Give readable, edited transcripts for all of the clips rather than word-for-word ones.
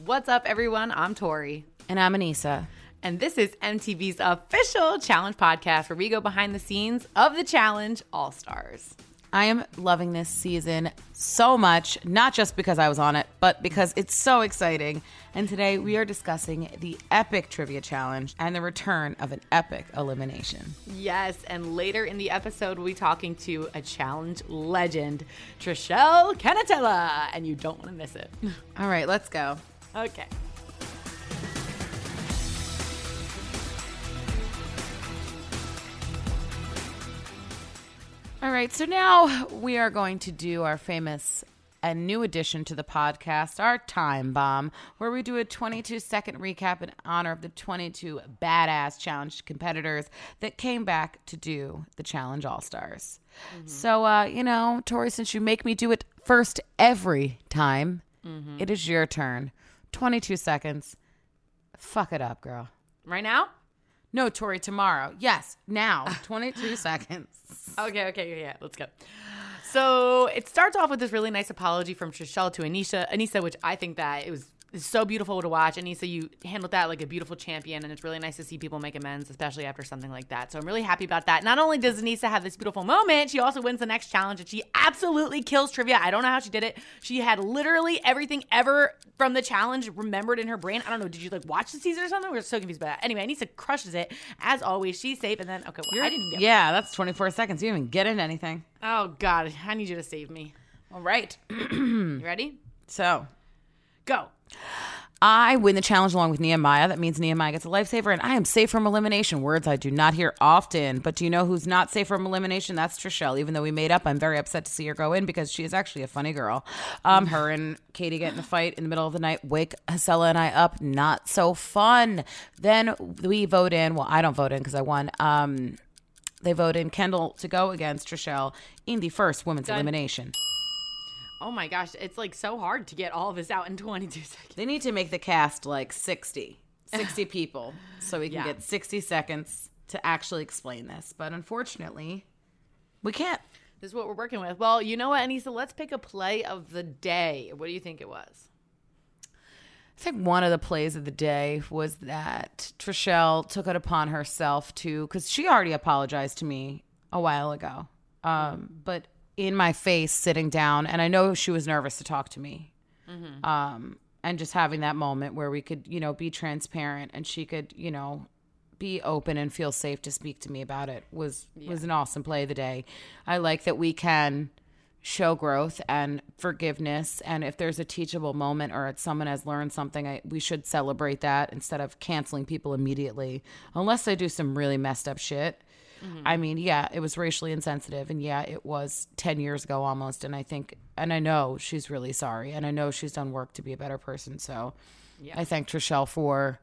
What's up, everyone? I'm Tori. And I'm Anissa. And this is MTV's official challenge podcast where we go behind the scenes of the Challenge All-Stars. I am loving this season so much, not just because I was on it, but because it's so exciting. And today we are discussing the epic trivia challenge and the return of an epic elimination. Yes, and later in the episode, we'll be talking to a challenge legend, Trishelle Cannatella, and you don't want to miss it. All right, let's go. Okay. All right, so now we are going to do our famous and new addition to the podcast, our Time Bomb, where we do a 22-second recap in honor of the 22 badass challenge competitors that came back to do the Challenge All-Stars. Mm-hmm. So, Tori, since you make me do it first every time, it is your turn. 22 seconds. Fuck it up, girl. Right now? No, Tori, tomorrow. Yes, now. 22 seconds. Okay, yeah, let's go. So it starts off with this really nice apology from Trishelle to Anissa, which I think that it's so beautiful to watch. Anissa, you handled that like a beautiful champion, and it's really nice to see people make amends, especially after something like that. So I'm really happy about that. Not only does Anissa have this beautiful moment, she also wins the next challenge, and she absolutely kills trivia. I don't know how she did it. She had literally everything ever from the challenge remembered in her brain. I don't know. Did you watch the season or something? We're so confused by that. Anyway, Anissa crushes it. As always, she's safe, and then, okay, well, I didn't get Yeah, that's 24 seconds. You didn't even get into anything. Oh, God. I need you to save me. All right. You ready? So, go. I win the challenge along with Nehemiah. That means Nehemiah gets a lifesaver, and I am safe from elimination. Words I do not hear often. But do you know who's not safe from elimination? That's Trishelle. Even though we made up, I'm very upset to see her go in because she is actually a funny girl. Her and Katie get in a fight in the middle of the night, wake Hasela and I up. Not so fun. Then we vote in. Well, I don't vote in because I won. They vote in Kendall to go against Trishelle in the first women's elimination. Oh my gosh, it's so hard to get all of this out in 22 seconds. They need to make the cast 60 people so we can get 60 seconds to actually explain this. But unfortunately, we can't. This is what we're working with. Well, you know what, Anissa? Let's pick a play of the day. What do you think it was? I think one of the plays of the day was that Trishelle took it upon herself to, because she already apologized to me a while ago, but in my face sitting down, and I know she was nervous to talk to me, and just having that moment where we could, be transparent and she could, be open and feel safe to speak to me about it was an awesome play of the day. I like that we can show growth and forgiveness, and if there's a teachable moment or someone has learned something, we should celebrate that instead of canceling people immediately, unless they do some really messed up shit. I mean, yeah, it was racially insensitive, and yeah, it was 10 years ago almost, and I know she's really sorry, and I know she's done work to be a better person, so I thank Trishelle for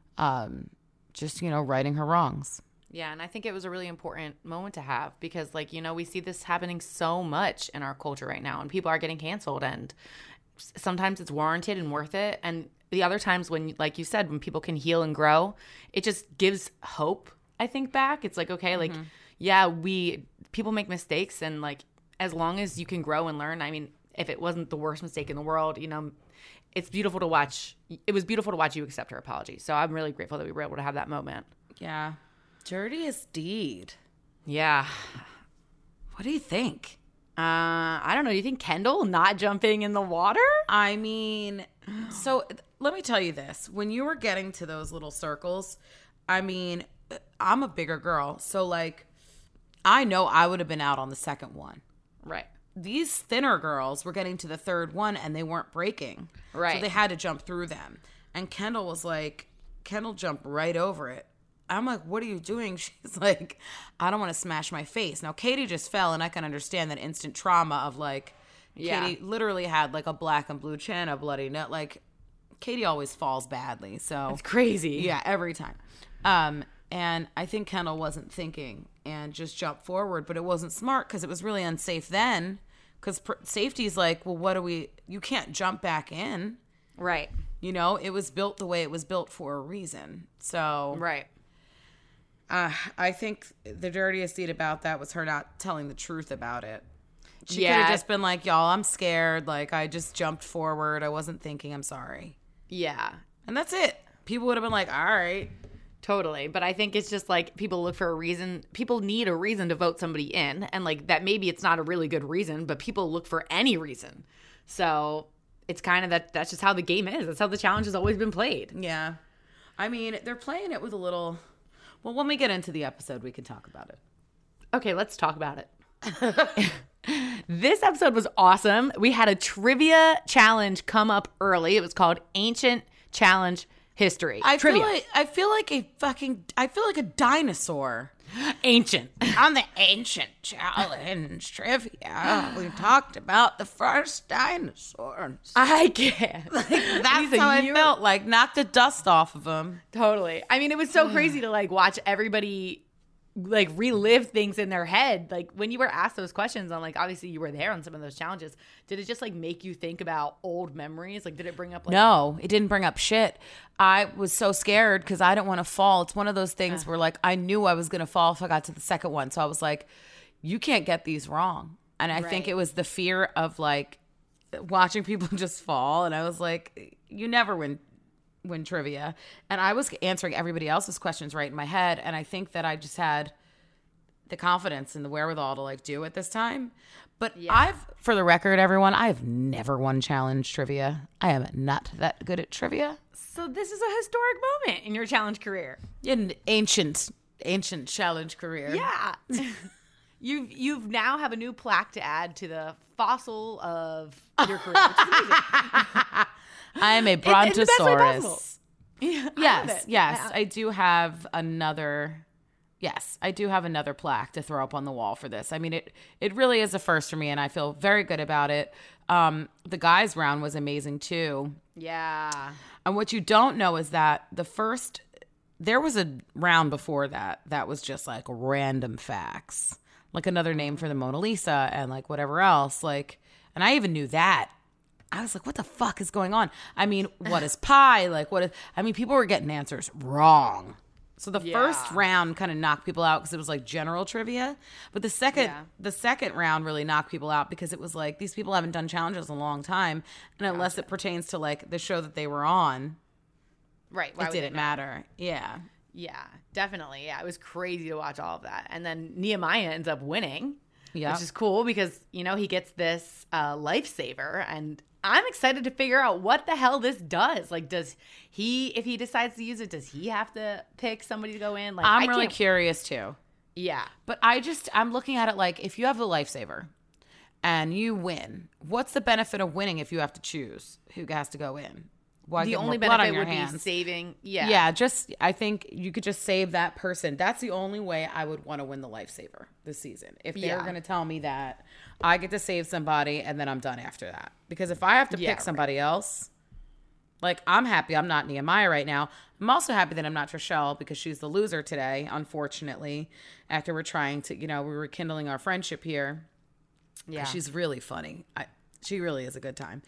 just, righting her wrongs. Yeah, and I think it was a really important moment to have because, we see this happening so much in our culture right now, and people are getting canceled, and sometimes it's warranted and worth it, and the other times when, like you said, when people can heal and grow, it just gives hope, I think, back. It's okay, people make mistakes, and as long as you can grow and learn, I mean, if it wasn't the worst mistake in the world, it's beautiful to watch. It was beautiful to watch you accept her apology. So I'm really grateful that we were able to have that moment. Yeah. Dirtiest deed. Yeah. What do you think? I don't know. Do you think Kendall not jumping in the water? I mean, so let me tell you this. When you were getting to those little circles, I mean, I'm a bigger girl, so I know I would have been out on the second one. Right. These thinner girls were getting to the third one and they weren't breaking. Right. So they had to jump through them. And Kendall jumped right over it. I'm like, what are you doing? She's like, I don't want to smash my face. Now, Katie just fell, and I can understand that instant trauma of Katie literally had a black and blue chin, a bloody nut. Katie always falls badly. So it's crazy. Yeah, every time. And I think Kendall wasn't thinking and just jumped forward, but it wasn't smart because it was really unsafe then. Because safety's you can't jump back in. Right. It was built the way it was built for a reason. So. Right. I think the dirtiest deed about that was her not telling the truth about it. She could have just been like, y'all, I'm scared. I just jumped forward. I wasn't thinking. I'm sorry. Yeah. And that's it. People would have been like, all right. Totally. But I think it's just like people look for a reason. People need a reason to vote somebody in. And like that maybe it's not a really good reason, but people look for any reason. So it's kind of that's just how the game is. That's how the challenge has always been played. Yeah. I mean, they're playing it with a little. Well, when we get into the episode, we can talk about it. Okay, let's talk about it. This episode was awesome. We had a trivia challenge come up early. It was called Ancient Challenge History. I feel like a dinosaur. Ancient. On the Ancient Challenge trivia, we talked about the first dinosaurs. I can't. That's how I felt. Like, knock the dust off of them. Totally. I mean, it was so crazy to like watch everybody like relive things in their head. Like when you were asked those questions on like, obviously you were there on some of those challenges. Did it just like make you think about old memories? Like, did it bring up like... No, it didn't bring up shit. I was so scared because I didn't want to fall. It's one of those things where like I knew I was going to fall if I got to the second one. So I was like, you can't get these wrong. And I think it was the fear of like watching people just fall. And I was like, you never win trivia. And I was answering everybody else's questions right in my head. And I think that I just had the confidence and the wherewithal to like do it this time. But for the record, everyone, I have never won challenge trivia. I am not that good at trivia. So this is a historic moment in your challenge career. An ancient challenge career. Yeah. You've now have a new plaque to add to the fossil of your career. Which is amazing. I am a brontosaurus. Yeah, yes. I do have another plaque to throw up on the wall for this. I mean, it really is a first for me, and I feel very good about it. The guys' round was amazing too. Yeah. And what you don't know is that there was a round before that was just like random facts, like another name for the Mona Lisa and like whatever else. Like, and I even knew that. I was like, what the fuck is going on? I mean, what is pi? Like, people were getting answers wrong. So the first round kind of knocked people out because it was like general trivia. But the second round really knocked people out because it was like, these people haven't done challenges in a long time. And unless it pertains to like the show that they were on, right, it didn't matter. Yeah. Yeah, definitely. Yeah, it was crazy to watch all of that. And then Nehemiah ends up winning, which is cool because, you know, he gets this lifesaver, and I'm excited to figure out what the hell this does. Like, if he decides to use it, does he have to pick somebody to go in? Like, I'm really curious too. Yeah. But I'm looking at it like, if you have the lifesaver and you win, what's the benefit of winning if you have to choose who has to go in? Why the get only more blood benefit on your would hands? be saving. Yeah. Yeah. I think you could just save that person. That's the only way I would want to win the lifesaver this season. If they're going to tell me that I get to save somebody and then I'm done after that. Because if I have to pick somebody else, like, I'm happy I'm not Nehemiah right now. I'm also happy that I'm not Trishelle because she's the loser today, unfortunately, after we're trying to, we're rekindling our friendship here. Yeah. She's really funny. She really is a good time.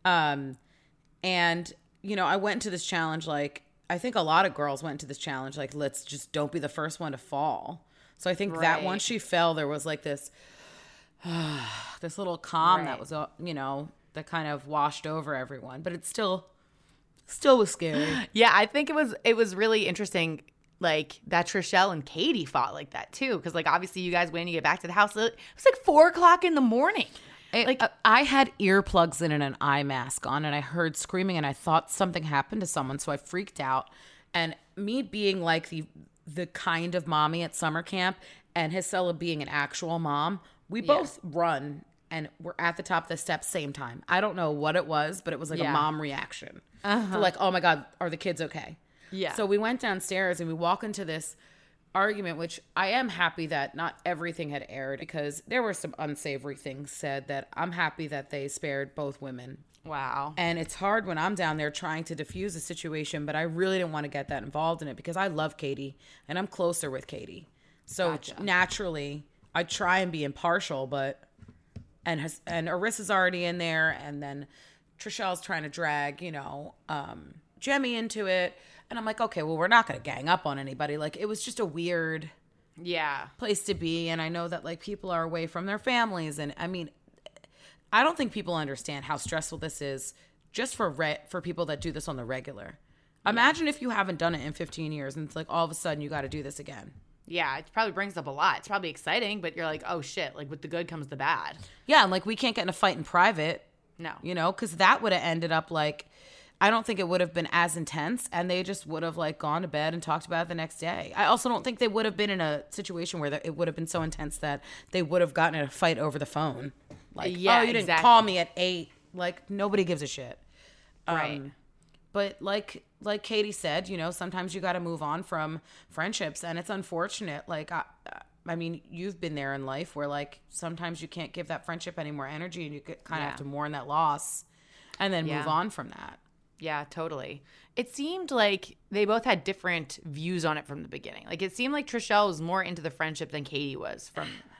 And I went into this challenge like, I think a lot of girls went into this challenge like, let's just don't be the first one to fall. So I think that once she fell, there was like this little calm that was, that kind of washed over everyone. But it still was scary. Yeah, I think it was really interesting, like, that Trishelle and Katie fought like that too. Because, like, obviously you guys win, you get back to the house. It was like 4:00 in the morning. I had earplugs in and an eye mask on, and I heard screaming, and I thought something happened to someone, so I freaked out. And me being like the kind of mommy at summer camp, and Hisela being an actual mom, we both run, and we're at the top of the steps same time. I don't know what it was, but it was like a mom reaction. So like, oh my God, are the kids okay? Yeah. So we went downstairs, and we walk into this argument, which I am happy that not everything had aired because there were some unsavory things said that I'm happy that they spared both women. Wow. And it's hard when I'm down there trying to diffuse the situation, but I really didn't want to get that involved in it because I love Katie and I'm closer with Katie. So naturally I try and be impartial, and Arissa's already in there, and then Trishelle's trying to drag, Jemmye into it. And I'm like, okay, well, we're not going to gang up on anybody. Like, it was just a weird place to be. And I know that, like, people are away from their families. And, I mean, I don't think people understand how stressful this is just for people that do this on the regular. Imagine if you haven't done it in 15 years and it's like all of a sudden you got to do this again. Yeah, it probably brings up a lot. It's probably exciting, but you're like, oh shit, like with the good comes the bad. Yeah, and like we can't get in a fight in private. No. You know, because that would have ended up like, I don't think it would have been as intense, and they just would have like gone to bed and talked about it the next day. I also don't think they would have been in a situation where it would have been so intense that they would have gotten in a fight over the phone. Like, yeah, you didn't call me at 8. Like, nobody gives a shit. Right. But like Katie said, you know, sometimes you got to move on from friendships, and it's unfortunate. Like, I mean, you've been there in life where like sometimes you can't give that friendship any more energy, and you kind of have to mourn that loss and then move on from that. Yeah, totally. It seemed like they both had different views on it from the beginning. Like, it seemed like Trishelle was more into the friendship than Katie was.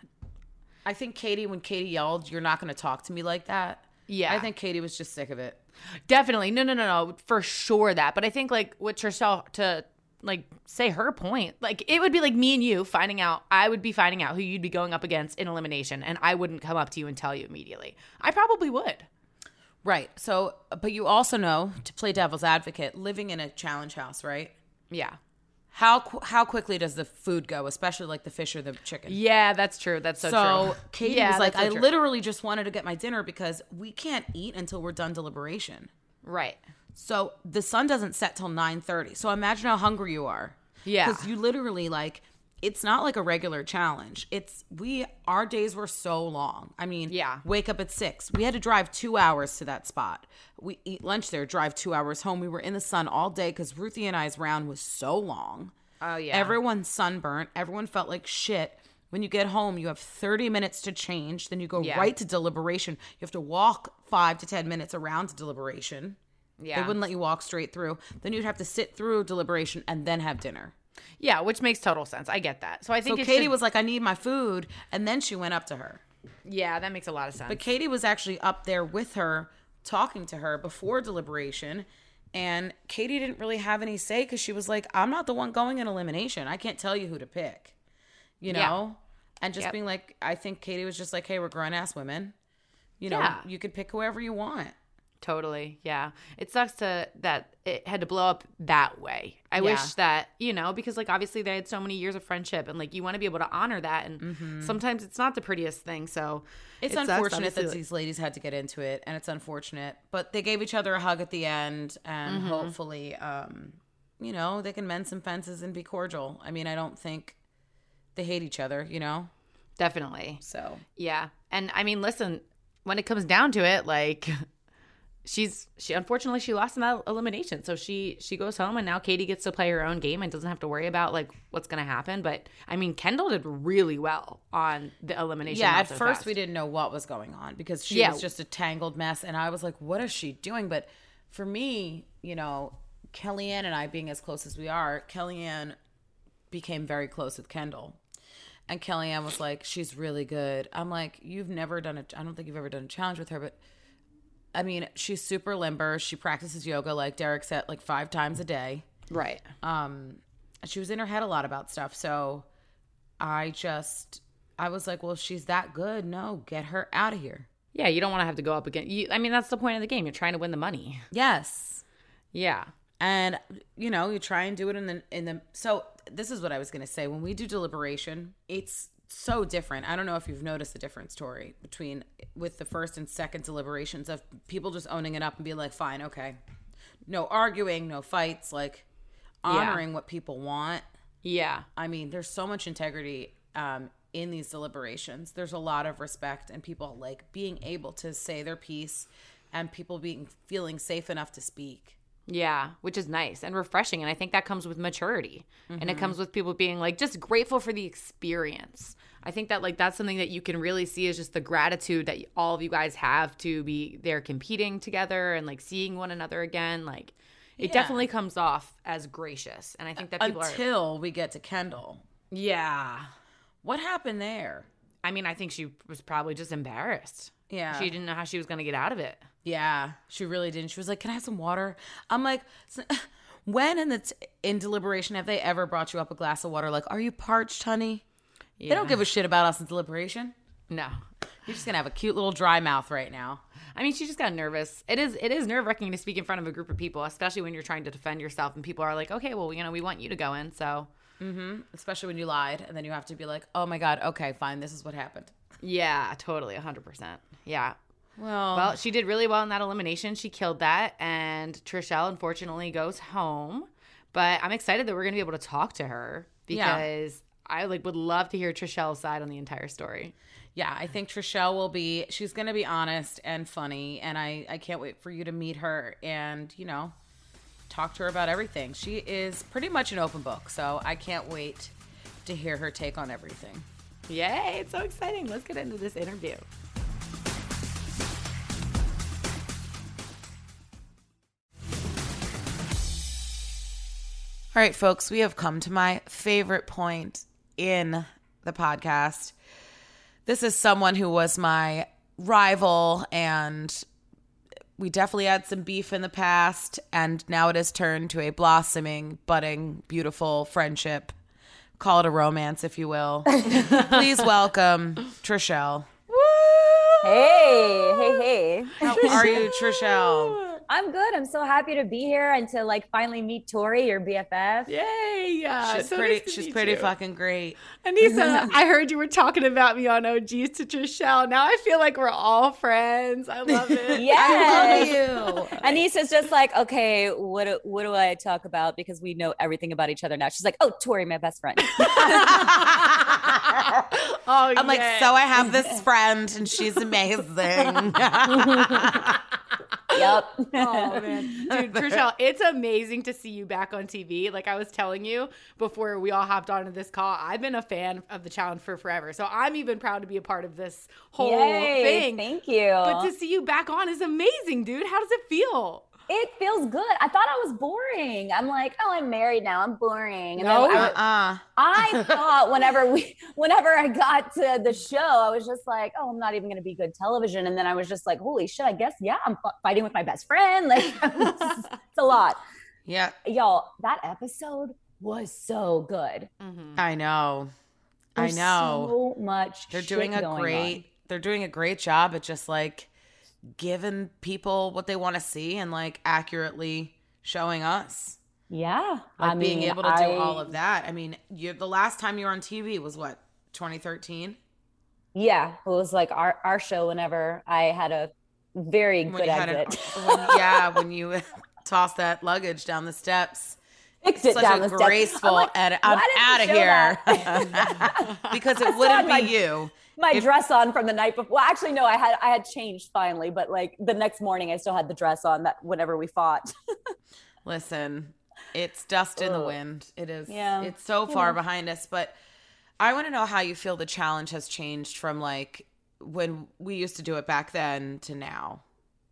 I think Katie, when Katie yelled, "You're not going to talk to me like that." Yeah. I think Katie was just sick of it. Definitely. No. For sure that. But I think, like, with Trishelle, to, like, say her point, like, it would be like me and you finding out, I would be finding out who you'd be going up against in elimination, and I wouldn't come up to you and tell you immediately. I probably would. Right. So, but you also know, to play devil's advocate, living in a challenge house, right? Yeah. How quickly does the food go, especially like the fish or the chicken? Yeah, that's true. That's so true. So Katie was like, I literally just wanted to get my dinner because we can't eat until we're done deliberation. Right. So the sun doesn't set till 9:30. So imagine how hungry you are. Yeah. Because you literally like, it's not like a regular challenge. Our days were so long. I mean, wake up at 6. We had to drive 2 hours to that spot. We eat lunch there, drive 2 hours home. We were in the sun all day because Ruthie and I's round was so long. Oh, yeah. Everyone's sunburnt. Everyone felt like shit. When you get home, you have 30 minutes to change. Then you go right to deliberation. You have to walk 5 to 10 minutes around to deliberation. Yeah. They wouldn't let you walk straight through. Then you'd have to sit through deliberation and then have dinner. Yeah, which makes total sense. I get that. So I think Katie was like, I need my food. And then she went up to her. Yeah, that makes a lot of sense. But Katie was actually up there with her, talking to her before deliberation. And Katie didn't really have any say because she was like, I'm not the one going in elimination. I can't tell you who to pick. You know? Yeah. And just being like, I think Katie was just like, hey, we're grown-ass women. You know, you could pick whoever you want. Totally. Yeah. It sucks that it had to blow up that way. I wish that, you know, because like obviously they had so many years of friendship and like you want to be able to honor that. And sometimes it's not the prettiest thing. So it's unfortunate that these ladies had to get into it, and it's unfortunate, but they gave each other a hug at the end, and hopefully, you know, they can mend some fences and be cordial. I mean, I don't think they hate each other, you know? Definitely. So, yeah. And I mean, listen, when it comes down to it, like she unfortunately she lost in that elimination, so she goes home, and now Katie gets to play her own game and doesn't have to worry about like what's gonna happen. But I mean, Kendall did really well on the elimination. Yeah, at first we didn't know what was going on because she was just a tangled mess, and I was like, what is she doing? But for me, you know, Kellyanne and I being as close as we are, Kellyanne became very close with Kendall. And Kellyanne was like, she's really good. I'm like, I don't think you've ever done a challenge with her, but I mean, she's super limber. She practices yoga, like Derek said, like 5 times a day. Right. She was in her head a lot about stuff. So I was like, well, if she's that good, no, get her out of here. Yeah, you don't want to have to go up again. I mean, that's the point of the game. You're trying to win the money. Yes. Yeah. And, you know, you try and do it so this is what I was going to say. When we do deliberation, it's so different. I don't know if you've noticed the difference, Tori, with the first and second deliberations of people just owning it up and being like, fine, okay. No arguing, no fights, like honoring what people want. Yeah. I mean, there's so much integrity in these deliberations. There's a lot of respect and people like being able to say their piece and people feeling safe enough to speak. Yeah, which is nice and refreshing. And I think that comes with maturity. And it comes with people being like just grateful for the experience. I think that like that's something that you can really see is just the gratitude that all of you guys have to be there competing together and like seeing one another again. Like it definitely comes off as gracious. And I think that people until we get to Kendall. Yeah. What happened there? I mean, I think she was probably just embarrassed. Yeah. She didn't know how she was going to get out of it. Yeah, she really didn't. She was like, can I have some water? I'm like, when in deliberation have they ever brought you up a glass of water? Like, are you parched, honey? Yeah. They don't give a shit about us in deliberation. No. You're just gonna have a cute little dry mouth right now. I mean, she just got nervous. It is nerve-wracking to speak in front of a group of people, especially when you're trying to defend yourself and people are like, okay, well, we want you to go in, so. Especially when you lied and then you have to be like, oh my God, okay, fine, this is what happened. Yeah, totally, 100%. Yeah. Well, She did really well in that elimination. She killed that, and Trishelle, unfortunately, goes home. But I'm excited that we're going to be able to talk to her because I would love to hear Trishelle's side on the entire story. Yeah, I think Trishelle she's going to be honest and funny, and I can't wait for you to meet her and, talk to her about everything. She is pretty much an open book, so I can't wait to hear her take on everything. Yay, it's so exciting. Let's get into this interview. All right, folks, we have come to my favorite point in the podcast. This is someone who was my rival, and we definitely had some beef in the past, and now it has turned to a blossoming, budding, beautiful friendship. Call it a romance, if you will. Please welcome Trishelle. Hey. How are you, Trishelle? I'm good. I'm so happy to be here and to finally meet Tori, your BFF. Yay! She's so pretty. nice to She's meet pretty you. fucking great. Anissa, I heard you were talking about me on OGs to Trishelle. Now I feel like we're all friends. I love it. Yes. I love you. Anissa's just like, okay, what do I talk about? Because we know everything about each other now. She's like, oh, Tori, my best friend. I'm like, so I have this friend and she's amazing. Yep. Oh man, dude, Trishelle, it's amazing to see you back on TV. Like I was telling you before we all hopped onto this call, I've been a fan of the challenge for forever, so I'm even proud to be a part of this whole thing. Thank you. But to see you back on is amazing, dude. How does it feel? It feels good. I thought I was boring. I'm like, oh, I'm married now. I'm boring. And No. then I thought whenever I got to the show, I was just like, oh, I'm not even going to be good television. And then I was just like, holy shit, I guess, yeah, I'm fighting with my best friend. Like, it's a lot. Yeah. Y'all, that episode was so good. Mm-hmm. I know. There's so much They're shit doing going a great job at just giving people what they want to see and accurately showing us. Yeah. Being able to do all of that. I mean, the last time you were on TV was what, 2013? Yeah. It was our show whenever I had a very good exit. When you tossed that luggage down the steps. Picked it Such down a the graceful steps. edit. I'm out of here. Because it wouldn't be you. My dress on from the night before. Well, actually, no, I had changed finally, but the next morning I still had the dress on that whenever we fought. Listen, it's dust in the wind. It is. Yeah. It's so far behind us, but I want to know how you feel the challenge has changed from when we used to do it back then to now.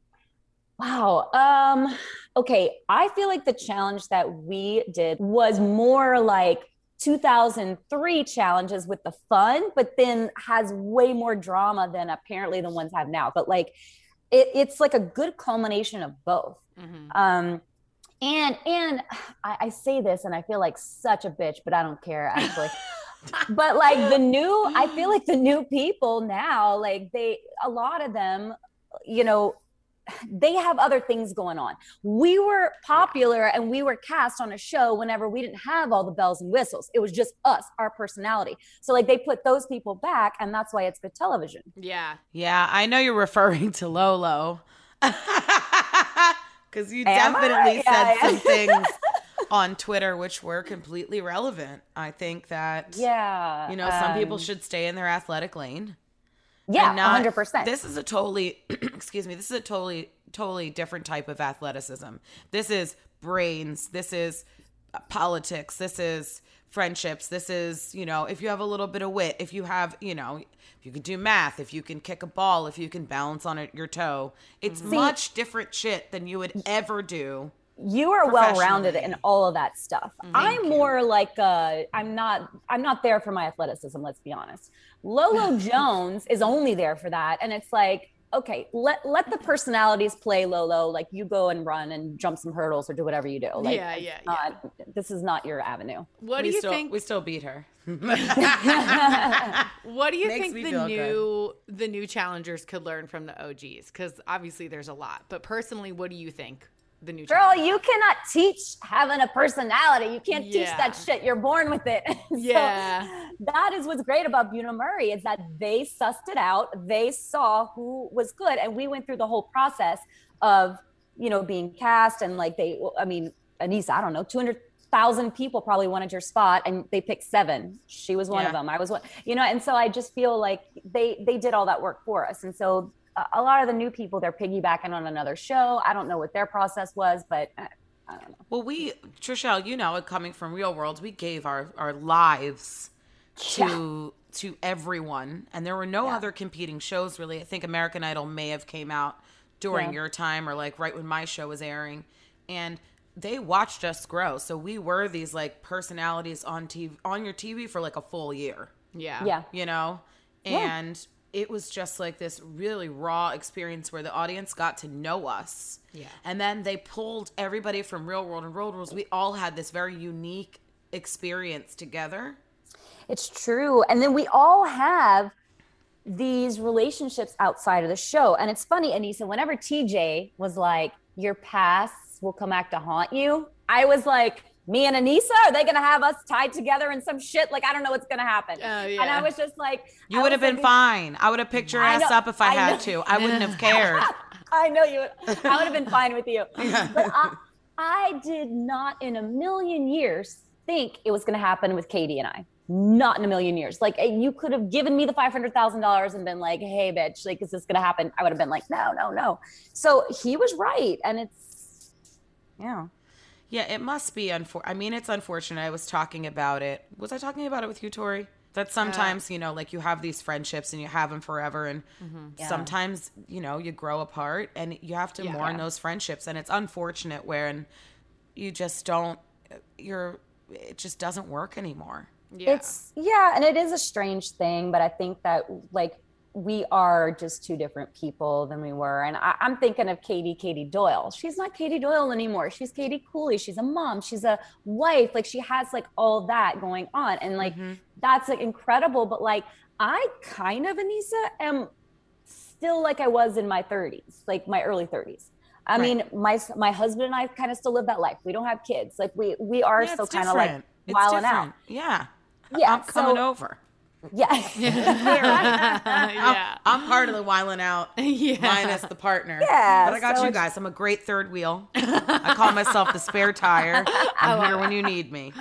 Wow. Okay. I feel like the challenge that we did was more like 2003 challenges with the fun, but then has way more drama than apparently the ones have now. But it's like a good culmination of both. Mm-hmm. And I say this and I feel like such a bitch, but I don't care actually. But I feel like the new people now, a lot of them, they have other things going on. We were popular and we were cast on a show whenever we didn't have all the bells and whistles. It was just us, our personality. So they put those people back, and that's why it's good television. Yeah. Yeah, I know you're referring to Lolo. Because you Am I? definitely said Yeah. some things on Twitter which were completely relevant. I think that, some people should stay in their athletic lane. Yeah, not, 100%. This is a totally, this is a totally different type of athleticism. This is brains. This is politics. This is friendships. This is, if you have a little bit of wit, if you have, if you can do math, if you can kick a ball, if you can balance on your toe, it's much different shit than you would ever do. You are well-rounded in all of that stuff. I'm more I'm not there for my athleticism, let's be honest. Lolo Jones is only there for that. And it's okay, let the personalities play Lolo. Like you go and run and jump some hurdles or do whatever you do. Like, this is not your avenue. What do you think? We still beat her. What do you think the new challengers could learn from the OGs? Because obviously there's a lot. But personally, what do you think the new Girl, you cannot teach having a personality. You can't teach that shit. You're born with it. Yeah. So that is what's great about Bunim Murray is that they sussed it out. They saw who was good. And we went through the whole process of, being cast and like Aneesa, I don't know, 200,000 people probably wanted your spot and they picked 7. She was one of them. I was one, and so I just feel like they did all that work for us. And so a lot of the new people, they're piggybacking on another show. I don't know what their process was, but I don't know. Well, Trishelle, coming from Real World, we gave our lives to everyone. And there were no other competing shows, really. I think American Idol may have came out during your time or like right when my show was airing. And they watched us grow. So we were these like personalities on TV, on your TV for like a full year. Yeah. And it was just like this really raw experience where the audience got to know us. Yeah. And then they pulled everybody from Real World and Road Rules. We all had this very unique experience together. It's true. And then we all have these relationships outside of the show. And it's funny, Aneesa, whenever TJ was like, your past will come back to haunt you, I was like, me and Aneesa, are they going to have us tied together in some shit? Like, I don't know what's going to happen. And I was just like... You would have been fine. I would have picked your ass up if I had to. I wouldn't have cared. I know you would. I would have been fine with you. But I did not in a million years think it was going to happen with Katie and I. Not in a million years. Like, you could have given me the $500,000 and been like, hey, bitch, like, is this going to happen? I would have been like, no. So he was right. And it's, Yeah, it must be it's unfortunate. I was talking about it. Was I talking about it with you, Tori? That sometimes, like you have these friendships and you have them forever. And sometimes, you grow apart and you have to mourn those friendships. And it's unfortunate when you just it just doesn't work anymore. Yeah. And it is a strange thing, but I think that like we are just two different people than we were. And I'm thinking of Katie Doyle. She's not Katie Doyle anymore. She's Katie Cooley. She's a mom. She's a wife. Like she has like all that going on. And like, that's like incredible. But like, I kind of, Aneesa, am still like I was in my 30s, like my early 30s. I mean, my husband and I kind of still live that life. We don't have kids. Like we are still kind of like wilding out. Yeah. Yeah. I'm coming over. Yeah. I'm part of the wilding out minus the partner. Yeah. But I got you guys. I'm a great third wheel. I call myself the spare tire. I'm here when you need me.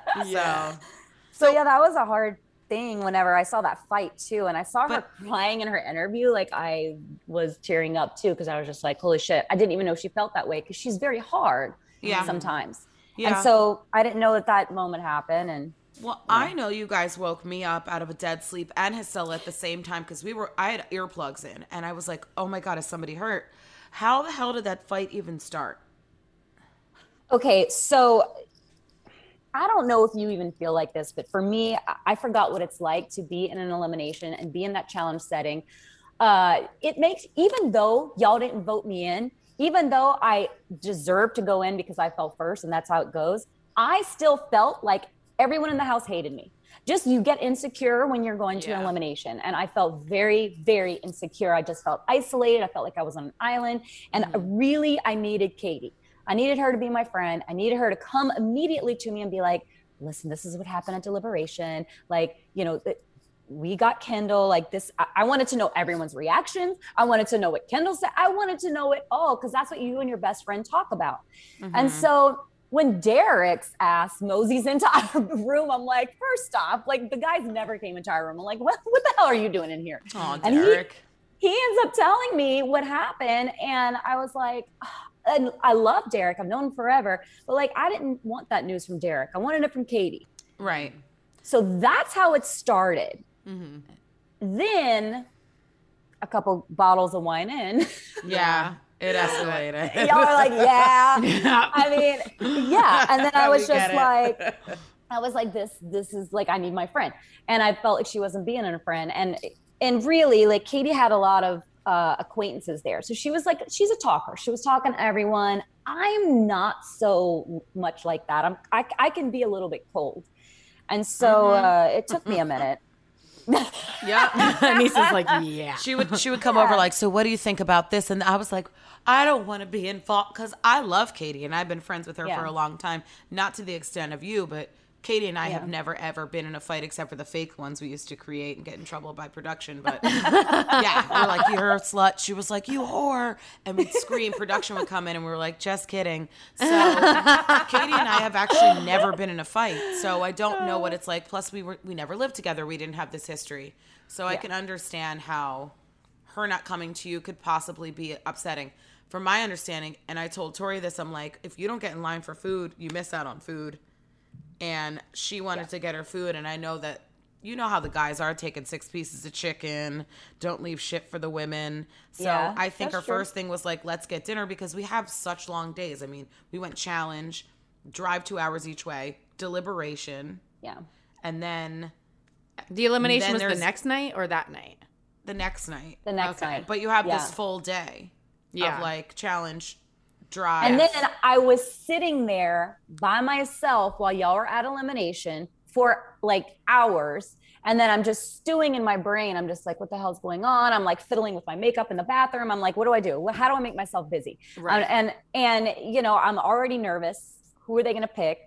So yeah, that was a hard thing whenever I saw that fight too. And I saw her crying in her interview. Like I was tearing up too. Cause I was just like, holy shit. I didn't even know she felt that way. Cause she's very hard sometimes. Yeah. And so I didn't know that moment happened. And I know you guys woke me up out of a dead sleep and Hisela at the same time because I had earplugs in and I was like, oh my God, is somebody hurt? How the hell did that fight even start? Okay, so I don't know if you even feel like this, but for me, I forgot what it's like to be in an elimination and be in that challenge setting. It makes, even though y'all didn't vote me in, even though I deserved to go in because I fell first and that's how it goes, I still felt like everyone in the house hated me. Just you get insecure when you're going to an elimination. And I felt very, very insecure. I just felt isolated. I felt like I was on an island. And I needed Katie. I needed her to be my friend. I needed her to come immediately to me and be like, listen, this is what happened at deliberation. Like, we got Kendall like this. I wanted to know everyone's reactions. I wanted to know what Kendall said. I wanted to know it all because that's what you and your best friend talk about. And so when Derek's ass moseys into our room, I'm like, first off, like the guys never came into our room. I'm like, what the hell are you doing in here? Oh, Derek. He ends up telling me what happened. And I was like, and I love Derek. I've known him forever. But like, I didn't want that news from Derek. I wanted it from Katie. Right. So that's how it started. Then a couple bottles of wine in. Yeah. It escalated. Y'all are like, I mean, And then I was just like, this is like, I need my friend. And I felt like she wasn't being a friend. And really like Katie had a lot of acquaintances there. So she was like, she's a talker. She was talking to everyone. I'm not so much like that. I can be a little bit cold. And so it took me a minute. Yeah. Anissa's like, yeah. She would come over like, so what do you think about this? And I was like, I don't want to be in fault because I love Katie and I've been friends with her for a long time. Not to the extent of you, but Katie and I have never, ever been in a fight except for the fake ones we used to create and get in trouble by production. But yeah, we're like, you're a slut. She was like, you whore. And we'd scream. Production would come in and we were like, just kidding. So Katie and I have actually never been in a fight. So I don't know what it's like. Plus, we never lived together. We didn't have this history. So I can understand how her not coming to you could possibly be upsetting. From my understanding, and I told Tori this, I'm like, if you don't get in line for food, you miss out on food. And she wanted to get her food, and I know that, you know how the guys are, taking 6 pieces of chicken, don't leave shit for the women. So I think her first thing was like, let's get dinner, because we have such long days. I mean, we went challenge, drive 2 hours each way, deliberation. Yeah. And then... The elimination was the next night or that night? The next night. The next night. But you have this full day of like challenge, drive. And then I was sitting there by myself while y'all were at elimination for like hours. And then I'm just stewing in my brain. I'm just like, what the hell's going on? I'm like fiddling with my makeup in the bathroom. I'm like, what do I do? How do I make myself busy? Right. And you know, I'm already nervous. Who are they going to pick?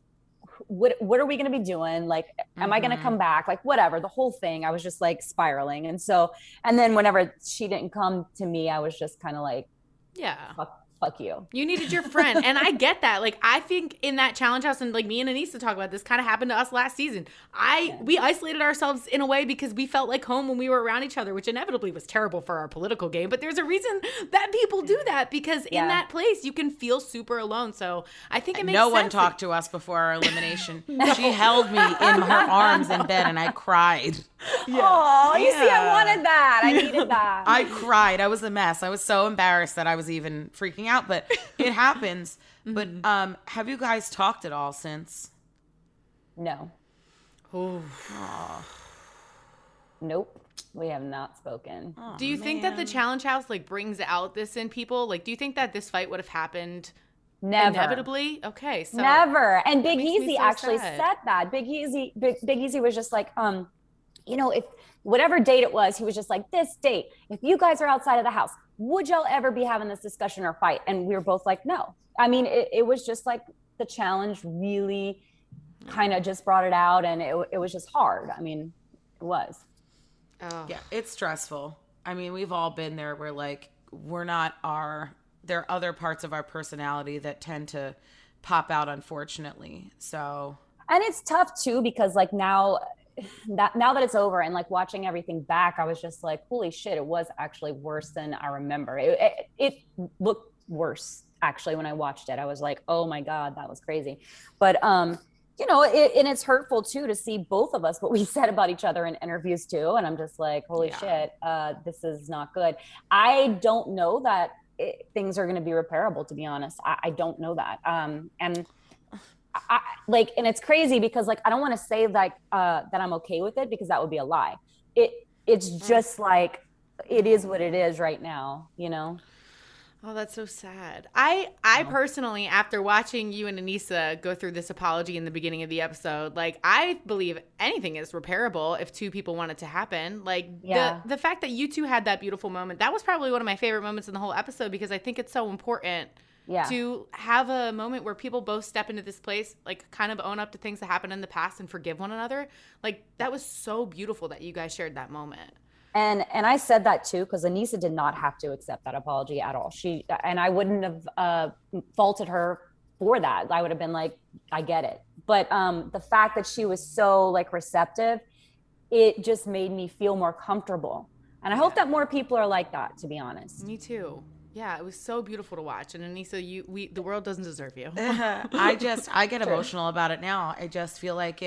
What are we going to be doing? Like, am I going to come back? Like, whatever, the whole thing. I was just like spiraling. And so, and then whenever she didn't come to me, I was just kind of like, yeah, fuck you. You needed your friend. And I get that. Like, I think in that challenge house, and like me and Aneesa talk about this, kind of happened to us last season. We isolated ourselves in a way because we felt like home when we were around each other, which inevitably was terrible for our political game. But there's a reason that people do that, because in that place, you can feel super alone. So I think it makes sense. No one talked to us before our elimination. She held me in her arms in bed and I cried. Yeah. Oh, you see, I wanted that. I needed that. I cried. I was a mess. I was so embarrassed that I was even freaking out, but it happens. But have you guys talked at all since? No. Oh. Nope. We have not spoken. Oh, do you think that the challenge house like brings out this in people? Like, do you think that this fight would have happened never inevitably? Okay, so never. And Big Easy so actually sad. said that. Big Easy was just like, you know, if whatever date it was, he was just like, this date, if you guys are outside of the house, would y'all ever be having this discussion or fight? And we were both like, no. I mean, it was just like the challenge really kind of just brought it out, and it was just hard. I mean, it was. Oh. Yeah, it's stressful. I mean, we've all been there where like there are other parts of our personality that tend to pop out, unfortunately. So, and it's tough too, because like now that it's over and like watching everything back, I was just like, holy shit, it was actually worse than I remember. It looked worse actually when I watched it. I was like, oh my God, that was crazy. But you know, and it's hurtful too to see both of us what we said about each other in interviews too. And I'm just like, holy shit, this is not good. I don't know that things are going to be repairable, to be honest. I don't know that. And I like, and it's crazy because like, I don't want to say like, that I'm okay with it, because that would be a lie. It's just like, it is what it is right now, you know? Oh, that's so sad. I personally, after watching you and Aneesa go through this apology in the beginning of the episode, like, I believe anything is repairable if two people want it to happen. Like, the fact that you two had that beautiful moment, that was probably one of my favorite moments in the whole episode, because I think it's so important to have a moment where people both step into this place, like, kind of own up to things that happened in the past and forgive one another. Like, that was so beautiful that you guys shared that moment. And I said that too, because Aneesa did not have to accept that apology at all. And I wouldn't have faulted her for that. I would have been like, I get it. But the fact that she was so like receptive, it just made me feel more comfortable. And I hope that more people are like that, to be honest. Me too. Yeah, it was so beautiful to watch. And Aneesa, the world doesn't deserve you. I get emotional about it now. I just feel like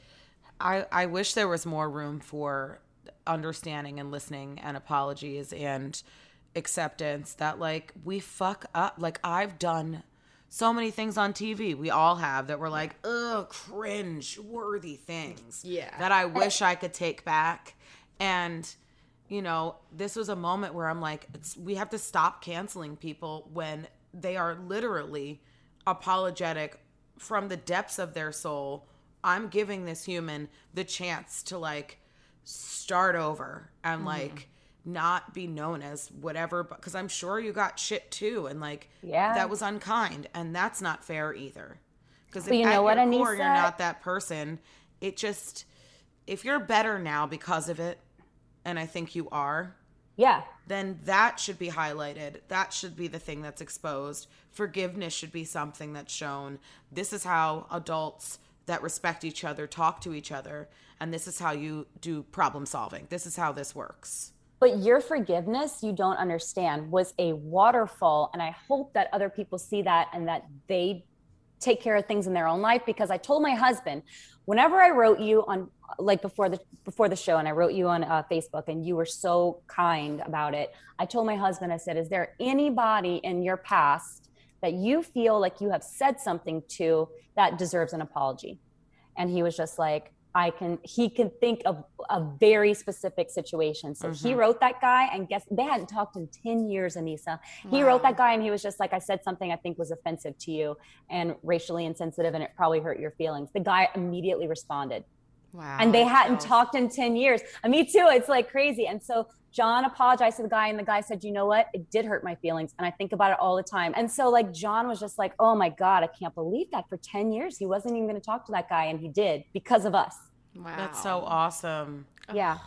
I wish there was more room for understanding and listening and apologies and acceptance that like we fuck up. Like, I've done so many things on TV, we all have, that were like, ugh, cringe worthy things that I wish I could take back. And you know, this was a moment where I'm like, we have to stop canceling people when they are literally apologetic from the depths of their soul. I'm giving this human the chance to like start over and like not be known as whatever, because I'm sure you got shit too, and like that was unkind, and that's not fair either. Because if you know what, your core, Aneesa? you're not that person, it just, if you're better now because of it, and I think you are, then that should be highlighted. That should be the thing that's exposed. Forgiveness should be something that's shown. This is how adults that respect each other talk to each other, and this is how you do problem solving. This is how this works. But your forgiveness, you don't understand, was a waterfall. And I hope that other people see that and that they take care of things in their own life. Because I told my husband, whenever I wrote you on, like before the show, and I wrote you on Facebook, and you were so kind about it, I told my husband, I said, is there anybody in your past that you feel like you have said something to that deserves an apology? And he was just like, he can think of a very specific situation. So he wrote that guy, and guess they hadn't talked in 10 years, Aneesa. He wrote that guy, and he was just like, I said something I think was offensive to you and racially insensitive, and it probably hurt your feelings. The guy immediately responded. Wow. And they hadn't talked in 10 years. Me too. It's like crazy. And so John apologized to the guy, and the guy said, you know what? It did hurt my feelings, and I think about it all the time. And so like John was just like, oh my God, I can't believe that for 10 years he wasn't even going to talk to that guy, and he did because of us. Wow. That's so awesome. Yeah.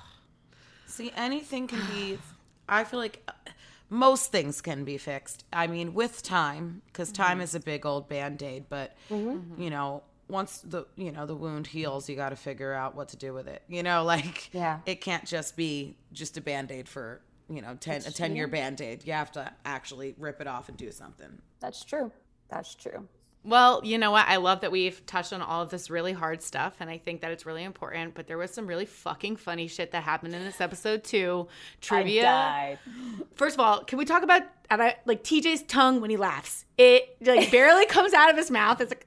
See, anything can be, I feel like most things can be fixed. I mean, with time, because time is a big old Band-Aid, but you know, once the wound heals, you got to figure out what to do with it. You know, like it can't just be just a Band-Aid for, you know, a 10-year Band-Aid. You have to actually rip it off and do something. That's true. That's true. Well, you know what? I love that we've touched on all of this really hard stuff, and I think that it's really important. But there was some really fucking funny shit that happened in this episode too. Trivia. I died. First of all, can we talk about like TJ's tongue when he laughs? It like barely comes out of his mouth. It's like,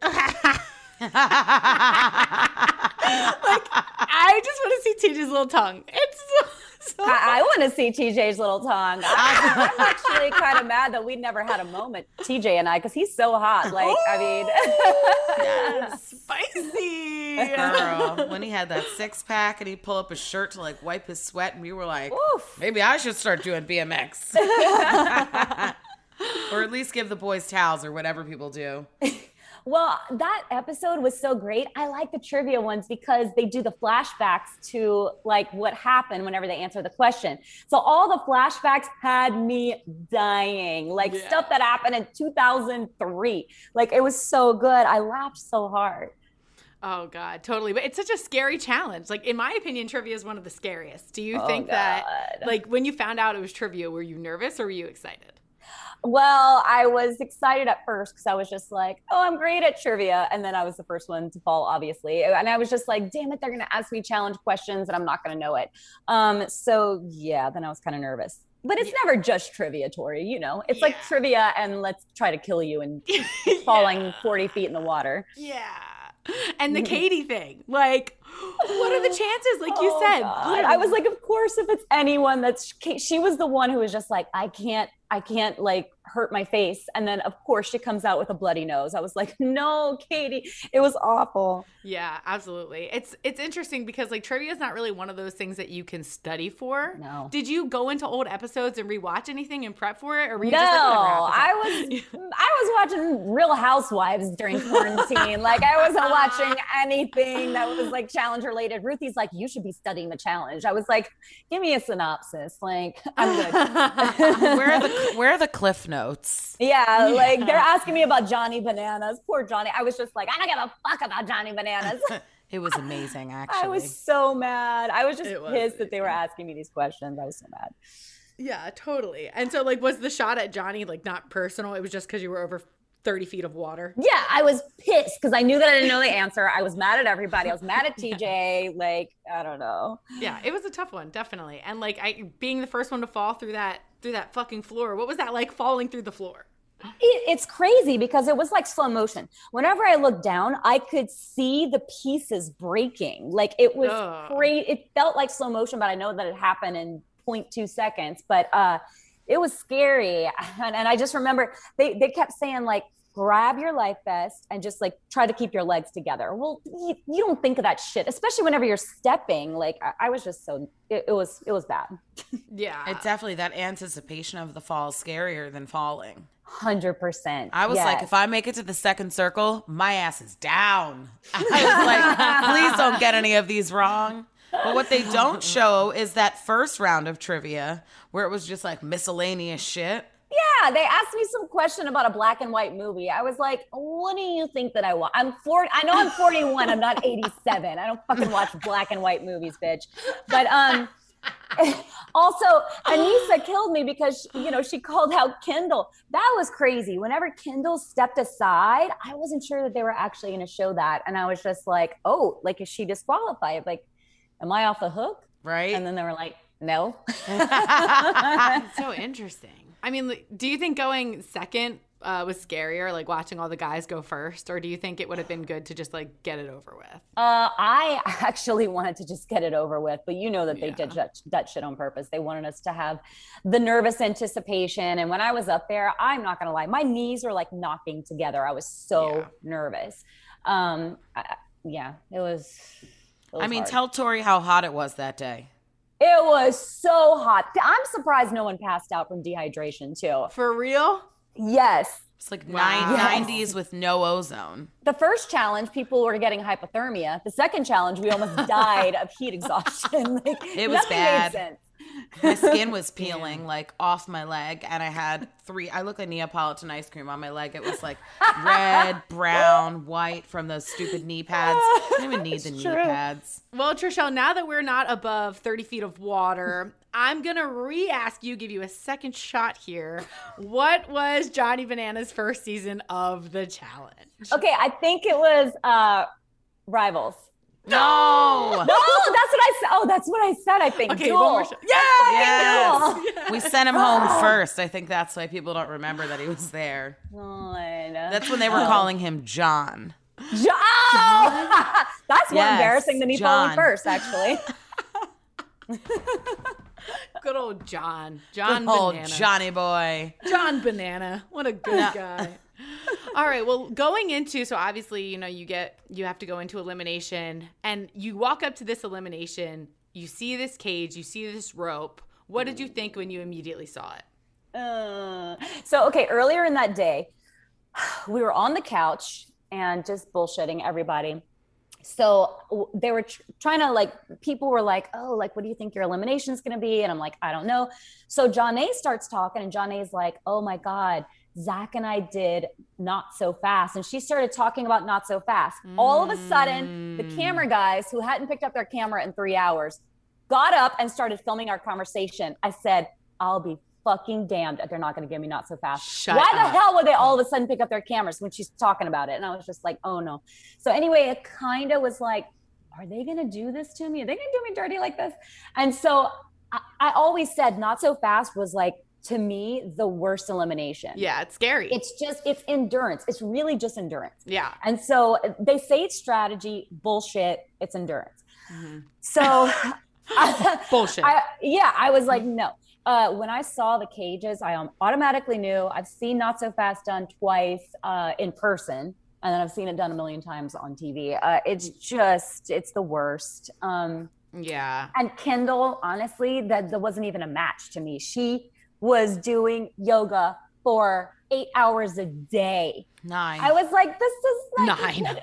like I just want to see TJ's little tongue. It's so I want to see TJ's little tongue. I'm actually kind of mad that we never had a moment, TJ and I, because he's so hot. Like, I mean, spicy. Girl, when he had that 6-pack and he'd pull up his shirt to like wipe his sweat, and we were like, oof. Maybe I should start doing BMX. Or at least give the boys towels or whatever people do. Well, that episode was so great. I like the trivia ones because they do the flashbacks to like what happened whenever they answer the question. So all the flashbacks had me dying, like stuff that happened in 2003. Like it was so good. I laughed so hard. Oh God, totally. But it's such a scary challenge. Like in my opinion, trivia is one of the scariest. Do you think that like when you found out it was trivia, were you nervous or were you excited? Well, I was excited at first because I was just like, oh, I'm great at trivia. And then I was the first one to fall, obviously. And I was just like, damn it, they're going to ask me challenge questions and I'm not going to know it. So yeah, then I was kind of nervous. But it's never just trivia, Tori, you know. It's like trivia and let's try to kill you and falling 40 feet in the water. Yeah. And the Katie thing, like, what are the chances? Like you said, I was like, of course, if it's anyone she was the one who was just like, I can't like hurt my face. And then of course she comes out with a bloody nose. I was like, no, Katie, it was awful. Yeah, absolutely. It's interesting because like trivia is not really one of those things that you can study for. No. Did you go into old episodes and rewatch anything and prep for it? Or were you no, just like, I was watching Real Housewives during quarantine. Like I wasn't watching anything that was like challenge related. Ruthie's like, you should be studying the challenge. I was like, give me a synopsis. Like I'm good. Where are the cliff notes? Yeah, like they're asking me about Johnny Bananas. Poor Johnny. I was just like, I don't give a fuck about Johnny Bananas. It was amazing, actually. I was so mad. I was just pissed that they were asking me these questions. I was so mad. Yeah, totally. And so like, was the shot at Johnny like not personal? It was just because you were over 30 feet of water? Yeah, I was pissed because I knew that I didn't know the answer. I was mad at everybody. I was mad at TJ. Like, I don't know. Yeah, it was a tough one, definitely. And like being the first one to fall through that fucking floor. What was that like falling through the floor? It's crazy because it was like slow motion. Whenever I looked down, I could see the pieces breaking. Like it was great. It felt like slow motion, but I know that it happened in 0.2 seconds, but it was scary. And I just remember they kept saying like, grab your life vest and just like try to keep your legs together. Well, you don't think of that shit, especially whenever you're stepping. Like I was just so, it was bad. Yeah. It's definitely that anticipation of the fall is scarier than falling. 100%. I was like, if I make it to the second circle, my ass is down. I was like, please don't get any of these wrong. But what they don't show is that first round of trivia where it was just like miscellaneous shit. Yeah, they asked me some question about a black and white movie. I was like, what do you think that I want? I know I'm 41. I'm not 87. I don't fucking watch black and white movies, bitch. But also, Anissa killed me because, she called out Kendall. That was crazy. Whenever Kendall stepped aside, I wasn't sure that they were actually going to show that. And I was just like, oh, like, is she disqualified? Like, am I off the hook? Right. And then they were like, no. It's so interesting. I mean, do you think going second was scarier, like watching all the guys go first? Or do you think it would have been good to just like get it over with? I actually wanted to just get it over with, but you know that they did that shit on purpose. They wanted us to have the nervous anticipation. And when I was up there, I'm not going to lie, my knees were like knocking together. I was so nervous. It was I mean, hard. tell Tori how hot it was that day. It was so hot. I'm surprised no one passed out from dehydration too. For real? Yes. It's like Wow. 90s with no ozone. The first challenge, people were getting hypothermia. The second challenge, we almost died of heat exhaustion. Like, It was nothing bad. made sense. My skin was peeling like off my leg, and I had I looked like Neapolitan ice cream on my leg. It was like red, brown, white from those stupid knee pads. I didn't even need the knee pads. Well, Trishelle, now that we're not above 30 feet of water, I'm going to re-ask you, give you a second shot here. What was Johnny Banana's first season of the challenge? Okay, I think it was Rivals. No! No, that's what I said. Oh, that's what I said, I think. Okay, Duel. one more shot. Yeah! Yes. We sent him home first. I think that's why people don't remember that he was there. God. That's when they were calling him John. Oh! That's more Yes, embarrassing than me John. falling first, actually. Good old John. John Old Banana. Johnny boy. John Banana. What a good guy. All right. Well, going into, so obviously, you have to go into elimination, and you walk up to this elimination, you see this cage, you see this rope. What did you think when you immediately saw it? Okay, earlier in that day, we were on the couch and just bullshitting everybody. So they were trying to people were like, oh, like, what do you think your elimination is going to be? And I'm like, I don't know. So Janae starts talking, and Janae's like, oh my God, Zach and I did Not So Fast. And she started talking about Not So Fast. All of a sudden, the camera guys who hadn't picked up their camera in 3 hours got up and started filming our conversation. I said, I'll be fucking damned if they're not going to give me Not So Fast. Shut Why up. the hell would they all of a sudden pick up their cameras when she's talking about it? And I was just like, oh no. So anyway, it kind of was like, are they going to do this to me? Are they going to do me dirty like this? And so I always said Not So Fast was like, to me, the worst elimination. Yeah, it's scary. It's endurance. It's really just endurance. Yeah. And so they say it's strategy, bullshit, it's endurance. So Bullshit. I was like, no. When I saw the cages, I automatically knew. I've seen Not So Fast done twice in person, and then I've seen it done a million times on TV. It's the worst. Yeah. And Kendall, honestly, that wasn't even a match to me. She was doing yoga for 8 hours a day. 9. I was like, this is like 9.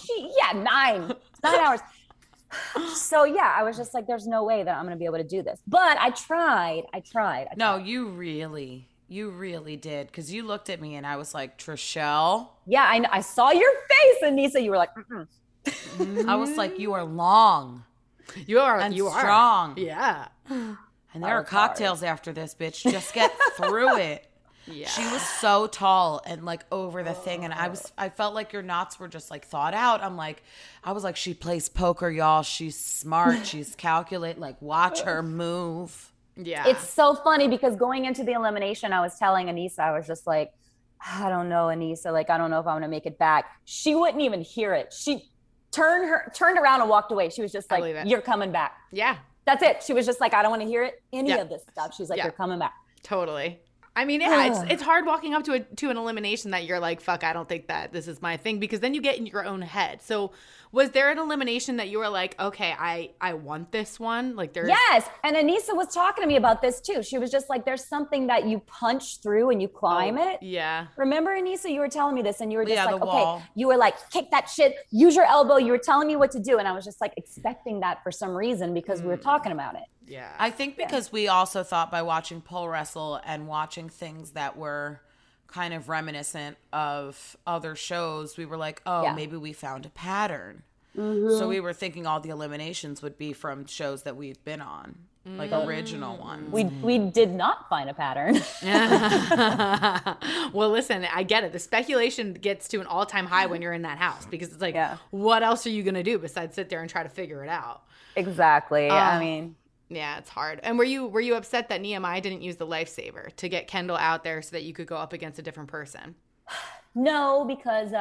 9 hours. So yeah, I was just like, there's no way that I'm going to be able to do this. But I tried. No, you really did. Because you looked at me and I was like, Trishelle. Yeah, I saw your face, Anissa. You were like, I was like, you are long. You are. And you are. strong. Yeah. And there are cocktails after this, bitch. Just get through it. Yeah. She was so tall and like over the thing. And I felt like your knots were just like thought out. I was like, she plays poker, y'all. She's smart. She's calculate. Like, watch her move. Yeah. It's so funny because going into the elimination, I was telling Anissa, I was just like, I don't know, Anissa. Like, I don't know if I'm going to make it back. She wouldn't even hear it. She turned around and walked away. She was just like, you're coming back. Yeah. That's it. She was just like, I don't want to hear any Yeah. of this stuff. She's like, Yeah. you're coming back. Totally. I mean, yeah, it's hard walking up to an elimination that you're like, fuck, I don't think that this is my thing, because then you get in your own head. So was there an elimination that you were like, okay, I want this one? Like there's Yes. And Anissa was talking to me about this too. She was just like, there's something that you punch through and you climb it. Yeah. Remember, Anissa, you were telling me this and you were just Yeah, like, the okay, wall. you were like, kick that shit, use your elbow. You were telling me what to do. And I was just like expecting that for some reason because we were talking about it. Yeah. I think because we also thought by watching pole wrestle and watching things that were kind of reminiscent of other shows, we were like, oh, Yeah. maybe we found a pattern. So we were thinking all the eliminations would be from shows that we've been on, like original ones. We did not find a pattern. Well, listen, I get it. The speculation gets to an all-time high when you're in that house, because it's like, Yeah. what else are you going to do besides sit there and try to figure it out? Exactly. I mean, Yeah, it's hard. And were you upset that Nehemiah didn't use the lifesaver to get Kendall out there so that you could go up against a different person? no, because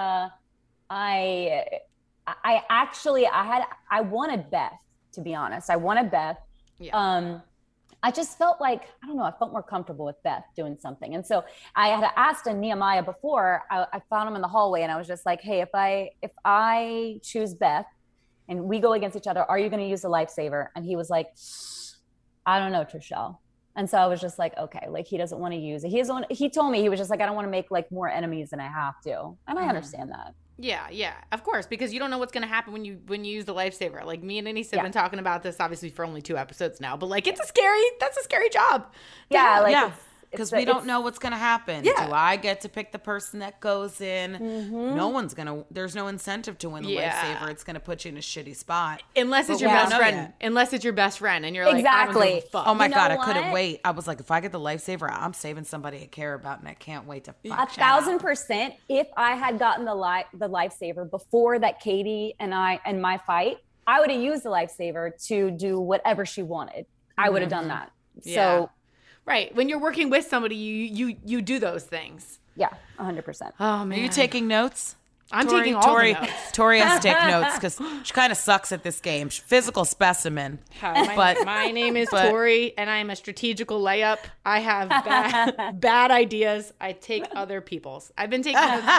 I wanted Beth, to be honest. I wanted Beth. Yeah. I just felt like, I don't know, I felt more comfortable with Beth doing something. And so I had asked Nehemiah before, I found him in the hallway and I was just like, hey, if I choose Beth and we go against each other, are you going to use the lifesaver? And he was like, I don't know, Trishelle. And so I was just like, okay, like he doesn't want to use it. He told me, he was just like, I don't want to make like more enemies than I have to. And I understand that. Yeah, of course, because you don't know what's going to happen when you use the lifesaver. Like me and Anissa have been talking about this obviously for only 2 episodes now, but like that's a scary job. Yeah, like Yeah. Because we don't know what's going to happen. Yeah. Do I get to pick the person that goes in? No one's going to, there's no incentive to win the Yeah. lifesaver. It's going to put you in a shitty spot. Unless it's your we don't best know friend. yet. Unless it's your best friend and you're like, I don't Exactly. give a fuck. Oh my You know God, I couldn't what? wait. I was like, if I get the lifesaver, I'm saving somebody I care about and I can't wait to fuck 1,000%. If I had gotten the lifesaver before that Katie and my fight, I would have used the lifesaver to do whatever she wanted. I would have done that. Yeah. So Right. When you're working with somebody, you do those things. yeah, 100%. Oh man. Are you taking notes? I'm Tori- taking all Tori, the notes. Tori has to take notes because she kind of sucks at this game. She's a physical specimen. Hi, my name is Tori, and I am a strategical layup. I have bad ideas. I take other people's. I've been taking notes.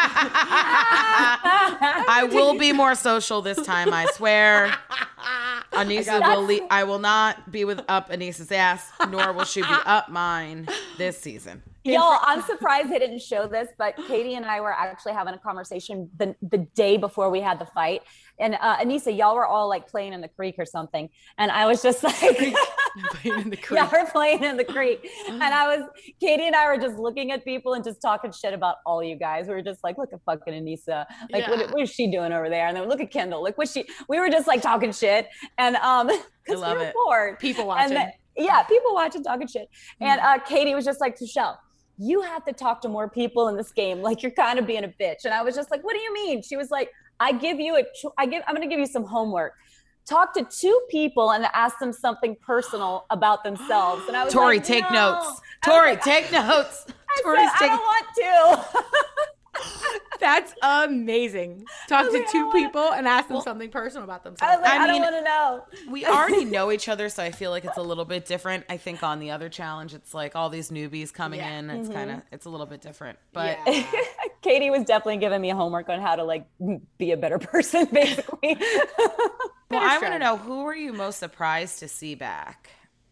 I will be more social this time, I swear. Anissa I will not be up Anissa's ass, nor will she be up mine this season. Y'all, I'm surprised they didn't show this, but Katie and I were actually having a conversation the day before we had the fight. And Anissa, y'all were all like playing in the creek or something. And I was just like, Playing in the creek. yeah, we're playing in the creek. And Katie and I were just looking at people and just talking shit about all you guys. We were just like, look at fucking Anissa. Like, Yeah. what is she doing over there? And then look at Kendall. Like, we were just like talking shit. And, cause love we were it. bored. People And watching. yeah, people watching, talking shit. And Katie was just like, Trishelle, you have to talk to more people in this game. Like, you're kind of being a bitch. And I was just like, what do you mean? She was like, I'm going to give you some homework. Talk to 2 people and ask them something personal about themselves. And I was Tori, like, take no. notes. Tori, take notes. Tori's I don't want to. That's amazing. Talk to 2 people and ask them something personal about I themselves. was like, I mean, don't want to know. We already know each other, so I feel like it's a little bit different. I think on the other challenge, it's like all these newbies coming Yeah. in. It's it's a little bit different. But Yeah. Katie was definitely giving me homework on how to like be a better person, basically. well, I want to strategy. know, who are you most surprised to see back?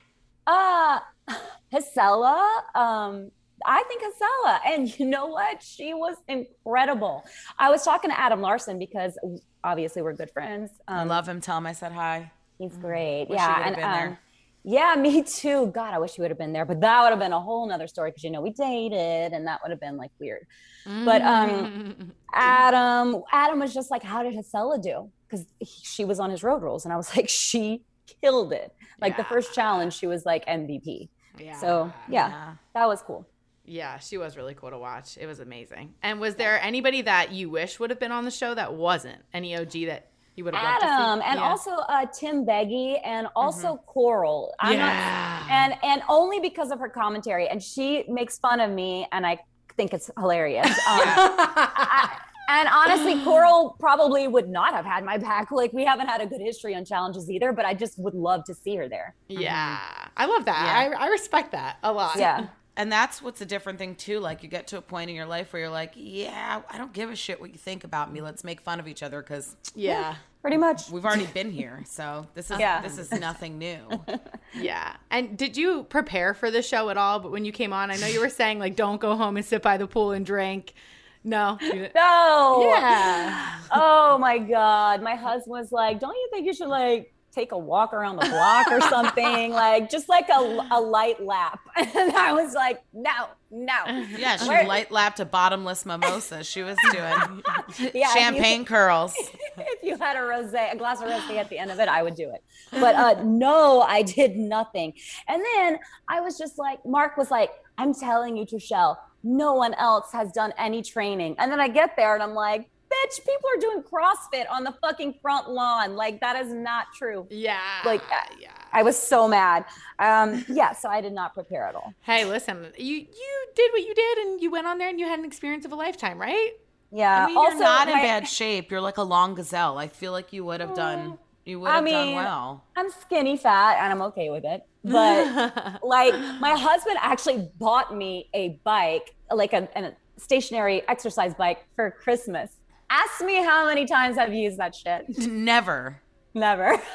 Hisela, I think Hisela, and you know what? She was incredible. I was talking to Adam Larson because obviously we're good friends. I love him. Tell him I said hi. He's great. Wish he Yeah. would've been there. Yeah, me too. God, I wish he would have been there, but that would have been a whole nother story because, we dated and that would have been like weird. But Adam was just like, how did Hisela do? Because she was on his road rules. And I was like, she killed it. Like the first challenge, she was like MVP. Yeah. So yeah, that was cool. Yeah, she was really cool to watch. It was amazing. And was there anybody that you wish would have been on the show that wasn't? Any OG that you would have loved to see? Adam and Yeah. also Tim Beggy and also Coral. I'm Yeah. not, and only because of her commentary, and she makes fun of me, and I think it's hilarious. And honestly, Coral probably would not have had my back. Like, we haven't had a good history on challenges either, but I just would love to see her there. Yeah. I love that. Yeah. I respect that a lot. Yeah. And that's what's a different thing too. Like, you get to a point in your life where you're like, yeah, I don't give a shit what you think about me. Let's make fun of each other because Yeah. Pretty much. we've already been here. So this is nothing new. Yeah. And did you prepare for the show at all? But when you came on, I know you were saying, like, don't go home and sit by the pool and drink. No. No. Yeah. Oh my God. My husband was like, don't you think you should like take a walk around the block or something? Like, just like a light lap. And I was like, no. Yeah, she Where- light lapped a bottomless mimosa. She was doing Yeah, champagne curls. If you had a glass of rosé at the end of it, I would do it. But no, I did nothing. And then I was just like, Mark was like, I'm telling you, Trishelle, no one else has done any training. And then I get there and I'm like, bitch, people are doing CrossFit on the fucking front lawn. Like, that is not true. Yeah. Like, yeah. I was so mad. Yeah, so I did not prepare at all. Hey, listen, you did what you did and you went on there and you had an experience of a lifetime, right? Yeah. I mean, you're not in bad shape. You're like a long gazelle. I feel like you would have done done well. I'm skinny fat and I'm okay with it. But like, my husband actually bought me a bike, like a stationary exercise bike for Christmas. Ask me how many times I've used that shit. Never. Never. It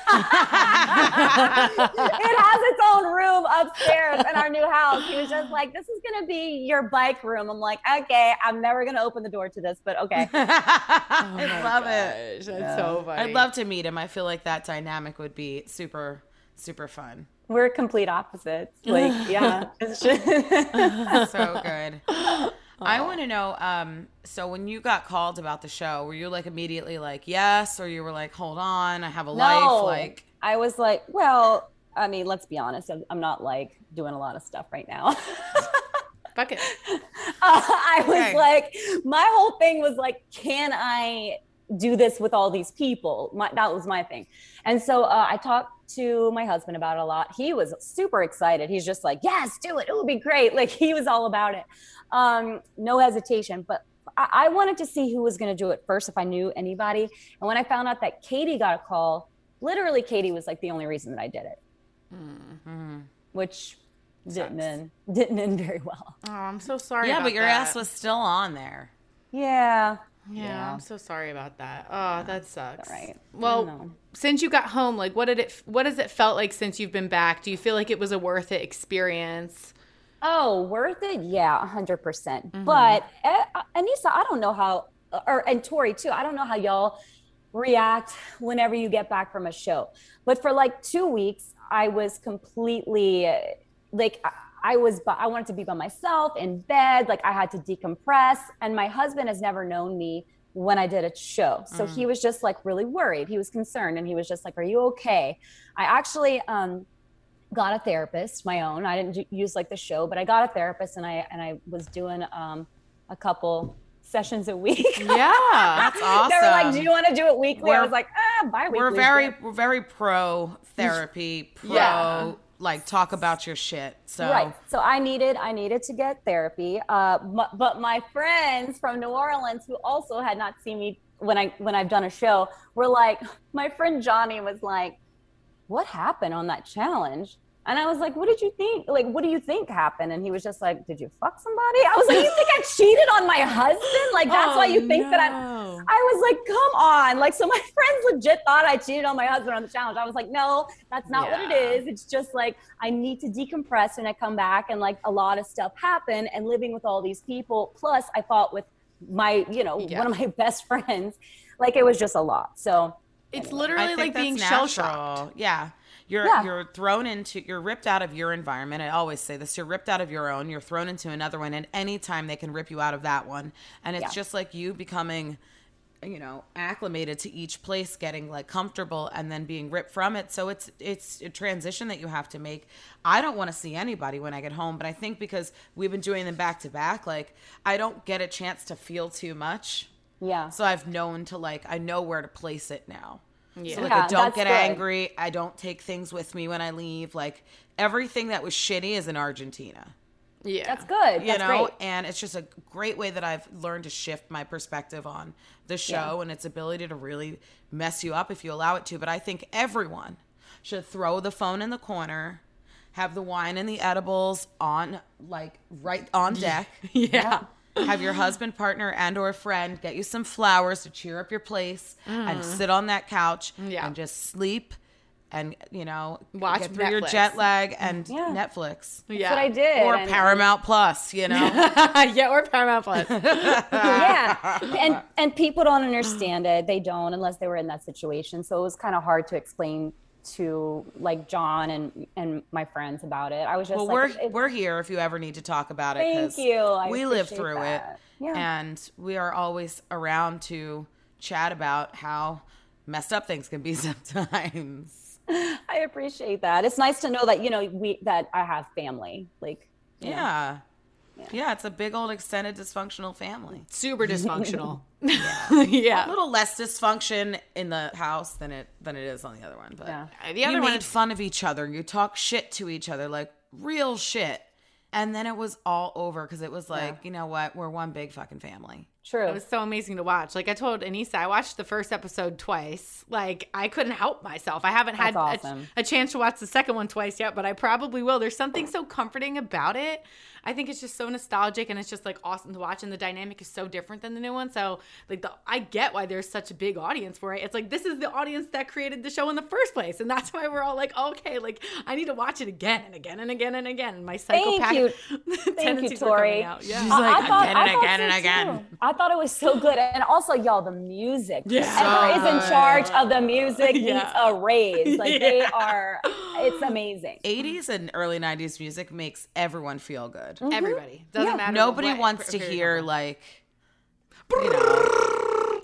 has its own room upstairs in our new house. He was just like, this is going to be your bike room. I'm like, okay, I'm never going to open the door to this, but okay. I love it. That's so funny. I'd love to meet him. I feel like that dynamic would be super, super fun. We're complete opposites. Like, yeah. It's just So good. I want to know, so when you got called about the show, were you like immediately like, yes, or you were like, hold on, I have a life? Like, I was like, well, I mean, let's be honest. I'm not like doing a lot of stuff right now. Fuck it. I was Okay. like, my whole thing was like, can I do this with all these people? That was my thing. And so I talked to my husband about it a lot. He was super excited. He's just like, yes, do it. It would be great. Like, he was all about it. No hesitation. But I wanted to see who was going to do it first, if I knew anybody. And when I found out that Katie got a call, literally Katie was like the only reason that I did it, which didn't end very well. Oh, I'm so sorry. yeah, about but your that. ass was still on there. Yeah. Yeah, I'm so sorry about that. Oh, that sucks. all right. I Well, know. since you got home, like, what has it felt like since you've been back? Do you feel like it was a worth it experience? Oh, worth it? Yeah, 100%. But Anissa, I don't know how, and Tori too, I don't know how y'all react whenever you get back from a show. But for like 2 weeks, I was completely like, I wanted to be by myself in bed. Like, I had to decompress. And my husband has never known me when I did a show. So he was just like really worried. He was concerned and he was just like, are you okay? I actually, got a therapist, my own. I didn't use like the show, but I got a therapist and I was doing a couple sessions a week. Yeah, That's awesome. They were like, do you want to do it weekly? I We're- was like, bi-weekly. We're very pro therapy, Yeah. like talk about your shit. So Right. So I needed to get therapy. But my friends from New Orleans who also had not seen me when I've done a show were like, my friend Johnny was like, what happened on that challenge? And I was like, what did you think? Like, what do you think happened? And he was just like, did you fuck somebody? I was like, you think I cheated on my husband? Like, that's why you think that I was like, come on. Like, so my friends legit thought I cheated on my husband on the challenge. I was like, no, that's not what it is. It's just like, I need to decompress when I come back. And like, a lot of stuff happened and living with all these people. Plus I fought with my, one of my best friends. Like, it was just a lot. So it's I literally think like that's being natural. shell-shocked. Yeah. You're thrown into, you're ripped out of your environment. I always say this, you're ripped out of your own, you're thrown into another one, and anytime they can rip you out of that one. And it's just like you becoming, acclimated to each place, getting like comfortable and then being ripped from it. So it's a transition that you have to make. I don't want to see anybody when I get home, but I think because we've been doing them back to back, like I don't get a chance to feel too much. yeah. So I've known to I know where to place it now. Yeah. So I Yeah, don't that's get good. angry. I don't take things with me when I leave. Like everything that was shitty is in Argentina. Yeah. That's good. You That's know, great. and it's just a great way that I've learned to shift my perspective on the show and its ability to really mess you up if you allow it to. But I think everyone should throw the phone in the corner, have the wine and the edibles on, like, right on deck. Yeah. Have your husband, partner, and or friend get you some flowers to cheer up your place and sit on that couch and just sleep and, you know, Watch get through your Netflix. jet lag and Netflix. Yeah. That's what I did. Or and- Paramount Plus, you know? Yeah, or Paramount Plus. yeah. And people don't understand it. They don't unless they were in that situation. So it was kind of hard to explain to like John and my friends about it. I was just Well, like, we're here if you ever need to talk about it. Thank 'cause you. I we live appreciate through that. it. Yeah. And we are always around to chat about how messed up things can be sometimes. I appreciate that. It's nice to know that, you know, that I have family. Like, you know. Yeah, it's a big old extended dysfunctional family. Super dysfunctional. Yeah. A little less dysfunction in the house than it is on the other one. But Yeah. The other you one made is- fun of each other. You talk shit to each other, like real shit. And then it was all over because it was like, you know what? We're one big fucking family. True. It was so amazing to watch. Like I told Anissa, I watched the first episode twice. Like I couldn't help myself. I haven't had That's awesome. a chance to watch the second one twice yet, but I probably will. There's something so comforting about it. I think it's just so nostalgic and it's just like awesome to watch. And the dynamic is so different than the new one. So like I get why there's such a big audience for it. It's like, this is the audience that created the show in the first place. And that's why we're all like, okay, like I need to watch it again and again and again and again. My psychopath Thank you, tendencies are Tori. coming out. Yeah. She's like, I thought again and so, again. too. I thought it was so good. And also, y'all, the music. Yeah. Whoever is in charge of the music Yeah. needs a raise. Like they are, it's amazing. 80s and early 90s music makes everyone feel good. Everybody. Doesn't matter. Nobody what wants to period hear you're on. like, you know,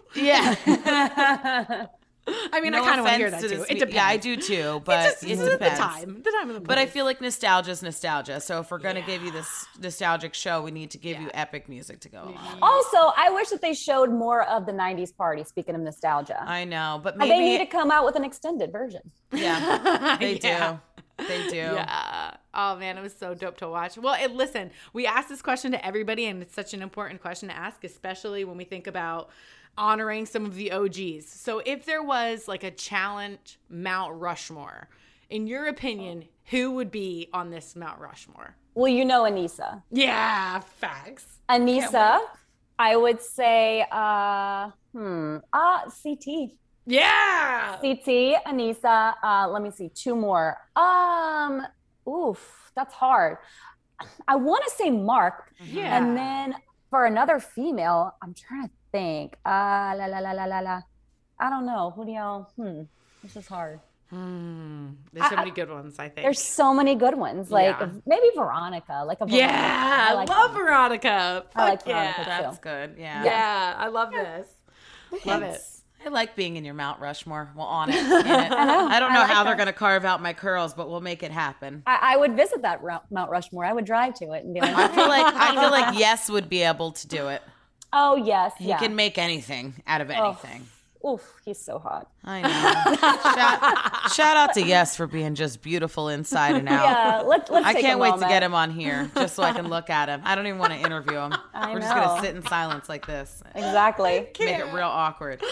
yeah. I mean, No I kind of want to hear offense that to too. this It mu- depends. Yeah, I do too, but It's it just depends. the time of the But I place. feel like nostalgia's nostalgia. So if we're gonna give you this nostalgic show, we need to give you epic music to go along. Also, I wish that they showed more of the 90s party, speaking of nostalgia. I know, but And maybe they need to come out with an extended version. yeah, they Yeah. do. They do. Yeah. Oh man, it was so dope to watch. Well, listen, we asked this question to everybody, and it's such an important question to ask, especially when we think about honoring some of the OGs. So, if there was like a challenge Mount Rushmore, in your opinion, who would be on this Mount Rushmore? Well, you know Anissa. Yeah, facts. Anissa, I would say, CT. Yeah. CT, Anissa. Let me see, two more. That's hard. I want to say Mark. Yeah. And then for another female, I'm trying to think. I don't know. Who do y'all? This is hard. There's so many good ones, I think. There's so many good ones. Like Yeah. maybe Veronica. Like a Veronica. Yeah, I like love that. Veronica. I like Fuck yeah. Veronica. That's good. Yeah. Yeah, I love this. Love it. I like being in your Mount Rushmore. Well, on it. I don't know like how they're that. going to carve out my curls, but we'll make it happen. I would visit that Mount Rushmore. I would drive to it and be like, I feel like Yes would be able to do it. oh yes, He yeah. can make anything out of anything. Oof, he's so hot. I know. shout out to Yes for being just beautiful inside and out. Yeah, let's I take can't a wait to moment. get him on here just so I can look at him. I don't even want to interview him. I We're just going know. to sit in silence like this. Exactly. Make it real awkward.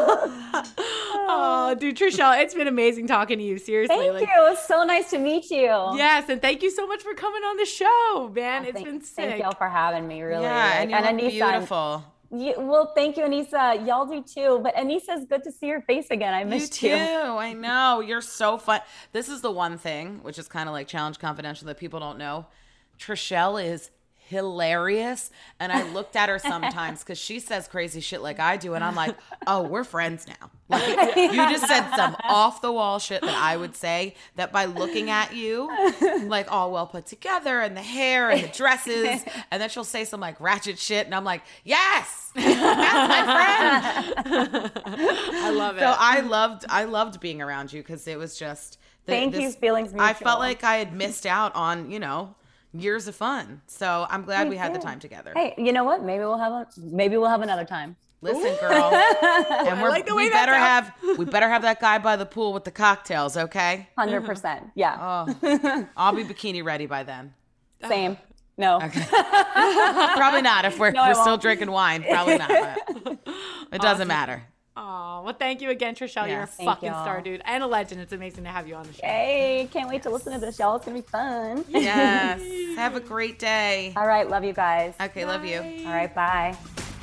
Oh, dude, Trishelle, it's been amazing talking to you. Seriously. Thank you. It was so nice to meet you. Yes, and thank you so much for coming on the show, man. It's been sick. Thank y'all for having me, really. Yeah, and you look Anissa, beautiful. well, thank you, Anissa. Y'all do too. But Anissa, it's good to see your face again. I You missed too. you. I know. You're so fun. This is the one thing, which is kind of like Challenge Confidential that people don't know. Trishelle is hilarious. And I looked at her sometimes because she says crazy shit like I do. And I'm like, oh, we're friends now. Like, you just said some off the wall shit that I would say that by looking at you, like all well put together and the hair and the dresses. And then she'll say some like ratchet shit. And I'm like, yes, that's my friend. I love it. So I loved being around you because it was just Thank you, feelings I mutual. felt like I had missed out on years of fun. So I'm glad we had the too. time together. Hey, you know what? Maybe we'll have another time. Listen, girl, and like the way we that better have that guy by the pool with the cocktails, okay? 100%. Yeah. Oh, I'll be bikini ready by then. Same. No. Okay. Probably not. If we're I still won't. drinking wine, probably not. But it doesn't matter. Oh, well, thank you again, Trishelle. You're a Yes. Thank fucking y'all. star, dude. And a legend. It's amazing to have you on the show. Hey, can't wait to listen to this, y'all. It's going to be fun. Yes. Have a great day. All right. Love you guys. Okay, love you. All right. Bye.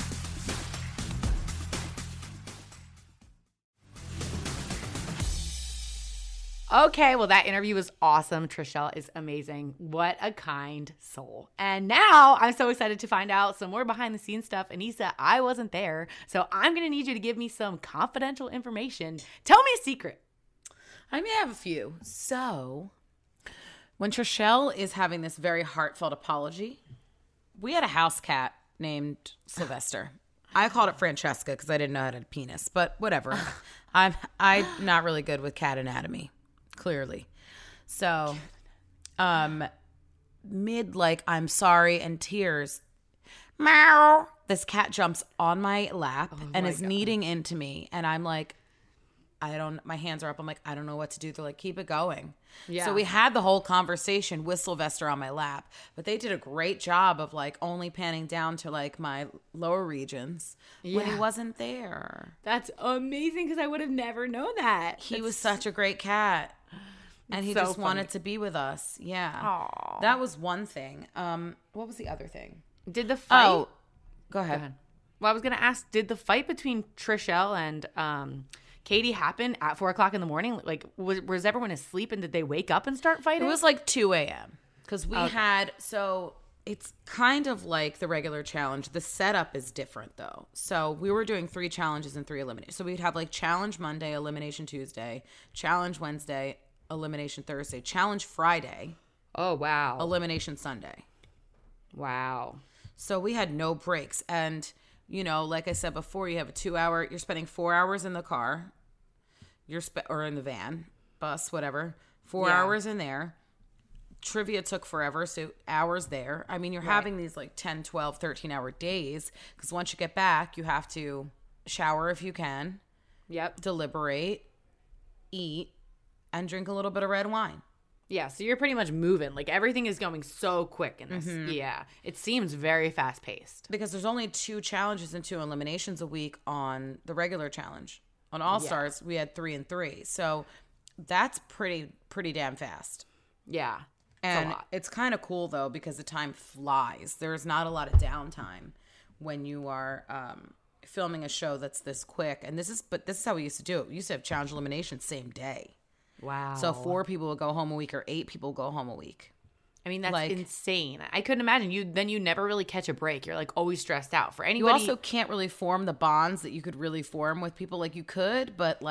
Okay, well, that interview was awesome. Trishelle is amazing. What a kind soul. And now I'm so excited to find out some more behind the scenes stuff. Anissa, I wasn't there, so I'm going to need you to give me some confidential information. Tell me a secret. I may have a few. So, when Trishelle is having this very heartfelt apology, we had a house cat named Sylvester. I called it Francesca because I didn't know it had a penis, but whatever. I'm not really good with cat anatomy, clearly. So, mid I'm sorry and tears, meow. This cat jumps on my lap and is kneading into me, and I'm like, my hands are up. I'm like, I don't know what to do. They're like, keep it going. Yeah. So we had the whole conversation with Sylvester on my lap, but they did a great job of only panning down to my lower regions when he Yeah. wasn't there. That's amazing because I would have never known that. He was such a great cat. And he so just wanted funny. to be with us. Yeah. Aw. That was one thing. What was the other thing? Did the fight? Oh, go ahead. Go ahead. Well, I was going to ask, did the fight between Trishelle and Katie happen at 4 o'clock in the morning? Was everyone asleep and did they wake up and start fighting? It was 2 a.m. because we had, so it's kind of like the regular challenge. The setup is different though. So we were doing 3 challenges and 3 eliminations. So we'd have challenge Monday, elimination Tuesday, challenge Wednesday, elimination Thursday, challenge Friday, Oh, wow. elimination Sunday. Wow. So we had no breaks. And, like I said before, you have a 2-hour, you're spending 4 hours in the car, or in the van, bus, whatever, 4 Yeah. hours in there. Trivia took forever, so hours there. I mean, you're having these 10, 12, 13-hour days because once you get back, you have to shower if you can, Yep. deliberate, eat, and drink a little bit of red wine. Yeah, so you're pretty much moving. Everything is going so quick in this. Yeah. It seems very fast paced. Because there's only 2 challenges and 2 eliminations a week on the regular challenge. On All Stars, we had 3 and 3. So that's pretty damn fast. Yeah. And a lot. it's kind of cool though because the time flies. There's not a lot of downtime when you are filming a show that's this quick. And this is how we used to do it. We used to have challenge elimination same day. Wow. So 4 people would go home a week or 8 people would go home a week. I mean, that's insane. I couldn't imagine you never really catch a break. You're always stressed out. For You anybody, also can't really form the bonds that you could really form with people you could, but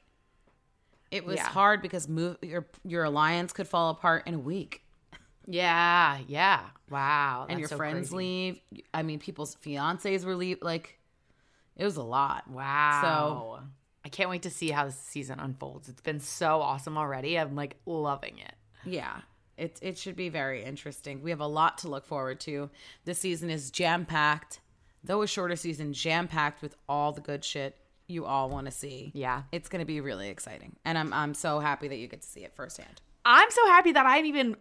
it was hard because your alliance could fall apart in a week. Yeah. Wow. And that's your so friends crazy. leave. I mean, people's fiancés were leave. It was a lot. Wow. So I can't wait to see how this season unfolds. It's been so awesome already. I'm loving it. Yeah, it should be very interesting. We have a lot to look forward to. This season is jam-packed, though a shorter season, jam-packed with all the good shit you all want to see. Yeah. It's going to be really exciting. And I'm so happy that you get to see it firsthand. I'm so happy that I'm even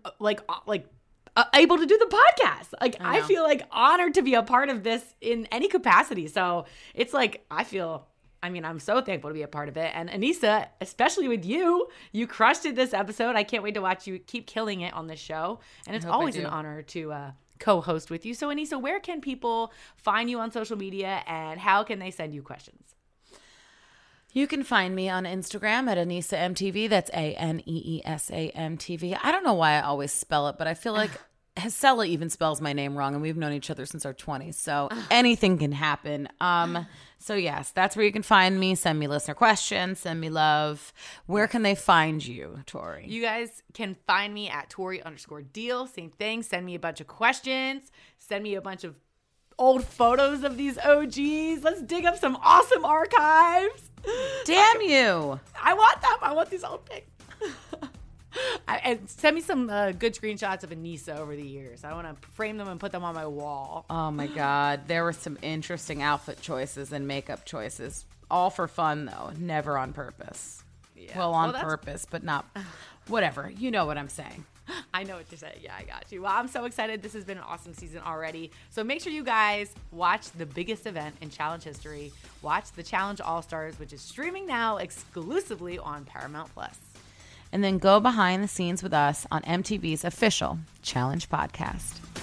able to do the podcast. I feel honored to be a part of this in any capacity. So it's I'm so thankful to be a part of it. And Anissa, especially with you crushed it this episode. I can't wait to watch you keep killing it on this show. And it's hope I always an do. honor to co-host with you. So Anissa, where can people find you on social media and how can they send you questions? You can find me on Instagram at Anissa MTV. That's ANEESA MTV. I don't know why I always spell it, but I feel like Stella even spells my name wrong, and we've known each other since our 20s, so anything can happen. So yes, that's where you can find me. Send me listener questions. Send me love. Where can they find you, Tori? You guys can find me at Tori_Deal. Same thing. Send me a bunch of questions. Send me a bunch of old photos of these OGs. Let's dig up some awesome archives. Damn you. I want them. I want these old pics. And send me some good screenshots of Anissa over the years. I want to frame them and put them on my wall. Oh my God. There were some interesting outfit choices and makeup choices. All for fun, though. Never on purpose. Yeah. Well, on that's- purpose, but not. Whatever. You know what I'm saying. I know what to say. Yeah, I got you. Well, I'm so excited. This has been an awesome season already. So make sure you guys watch the biggest event in challenge history. Watch the Challenge All-Stars, which is streaming now exclusively on Paramount+. And then go behind the scenes with us on MTV's official Challenge podcast.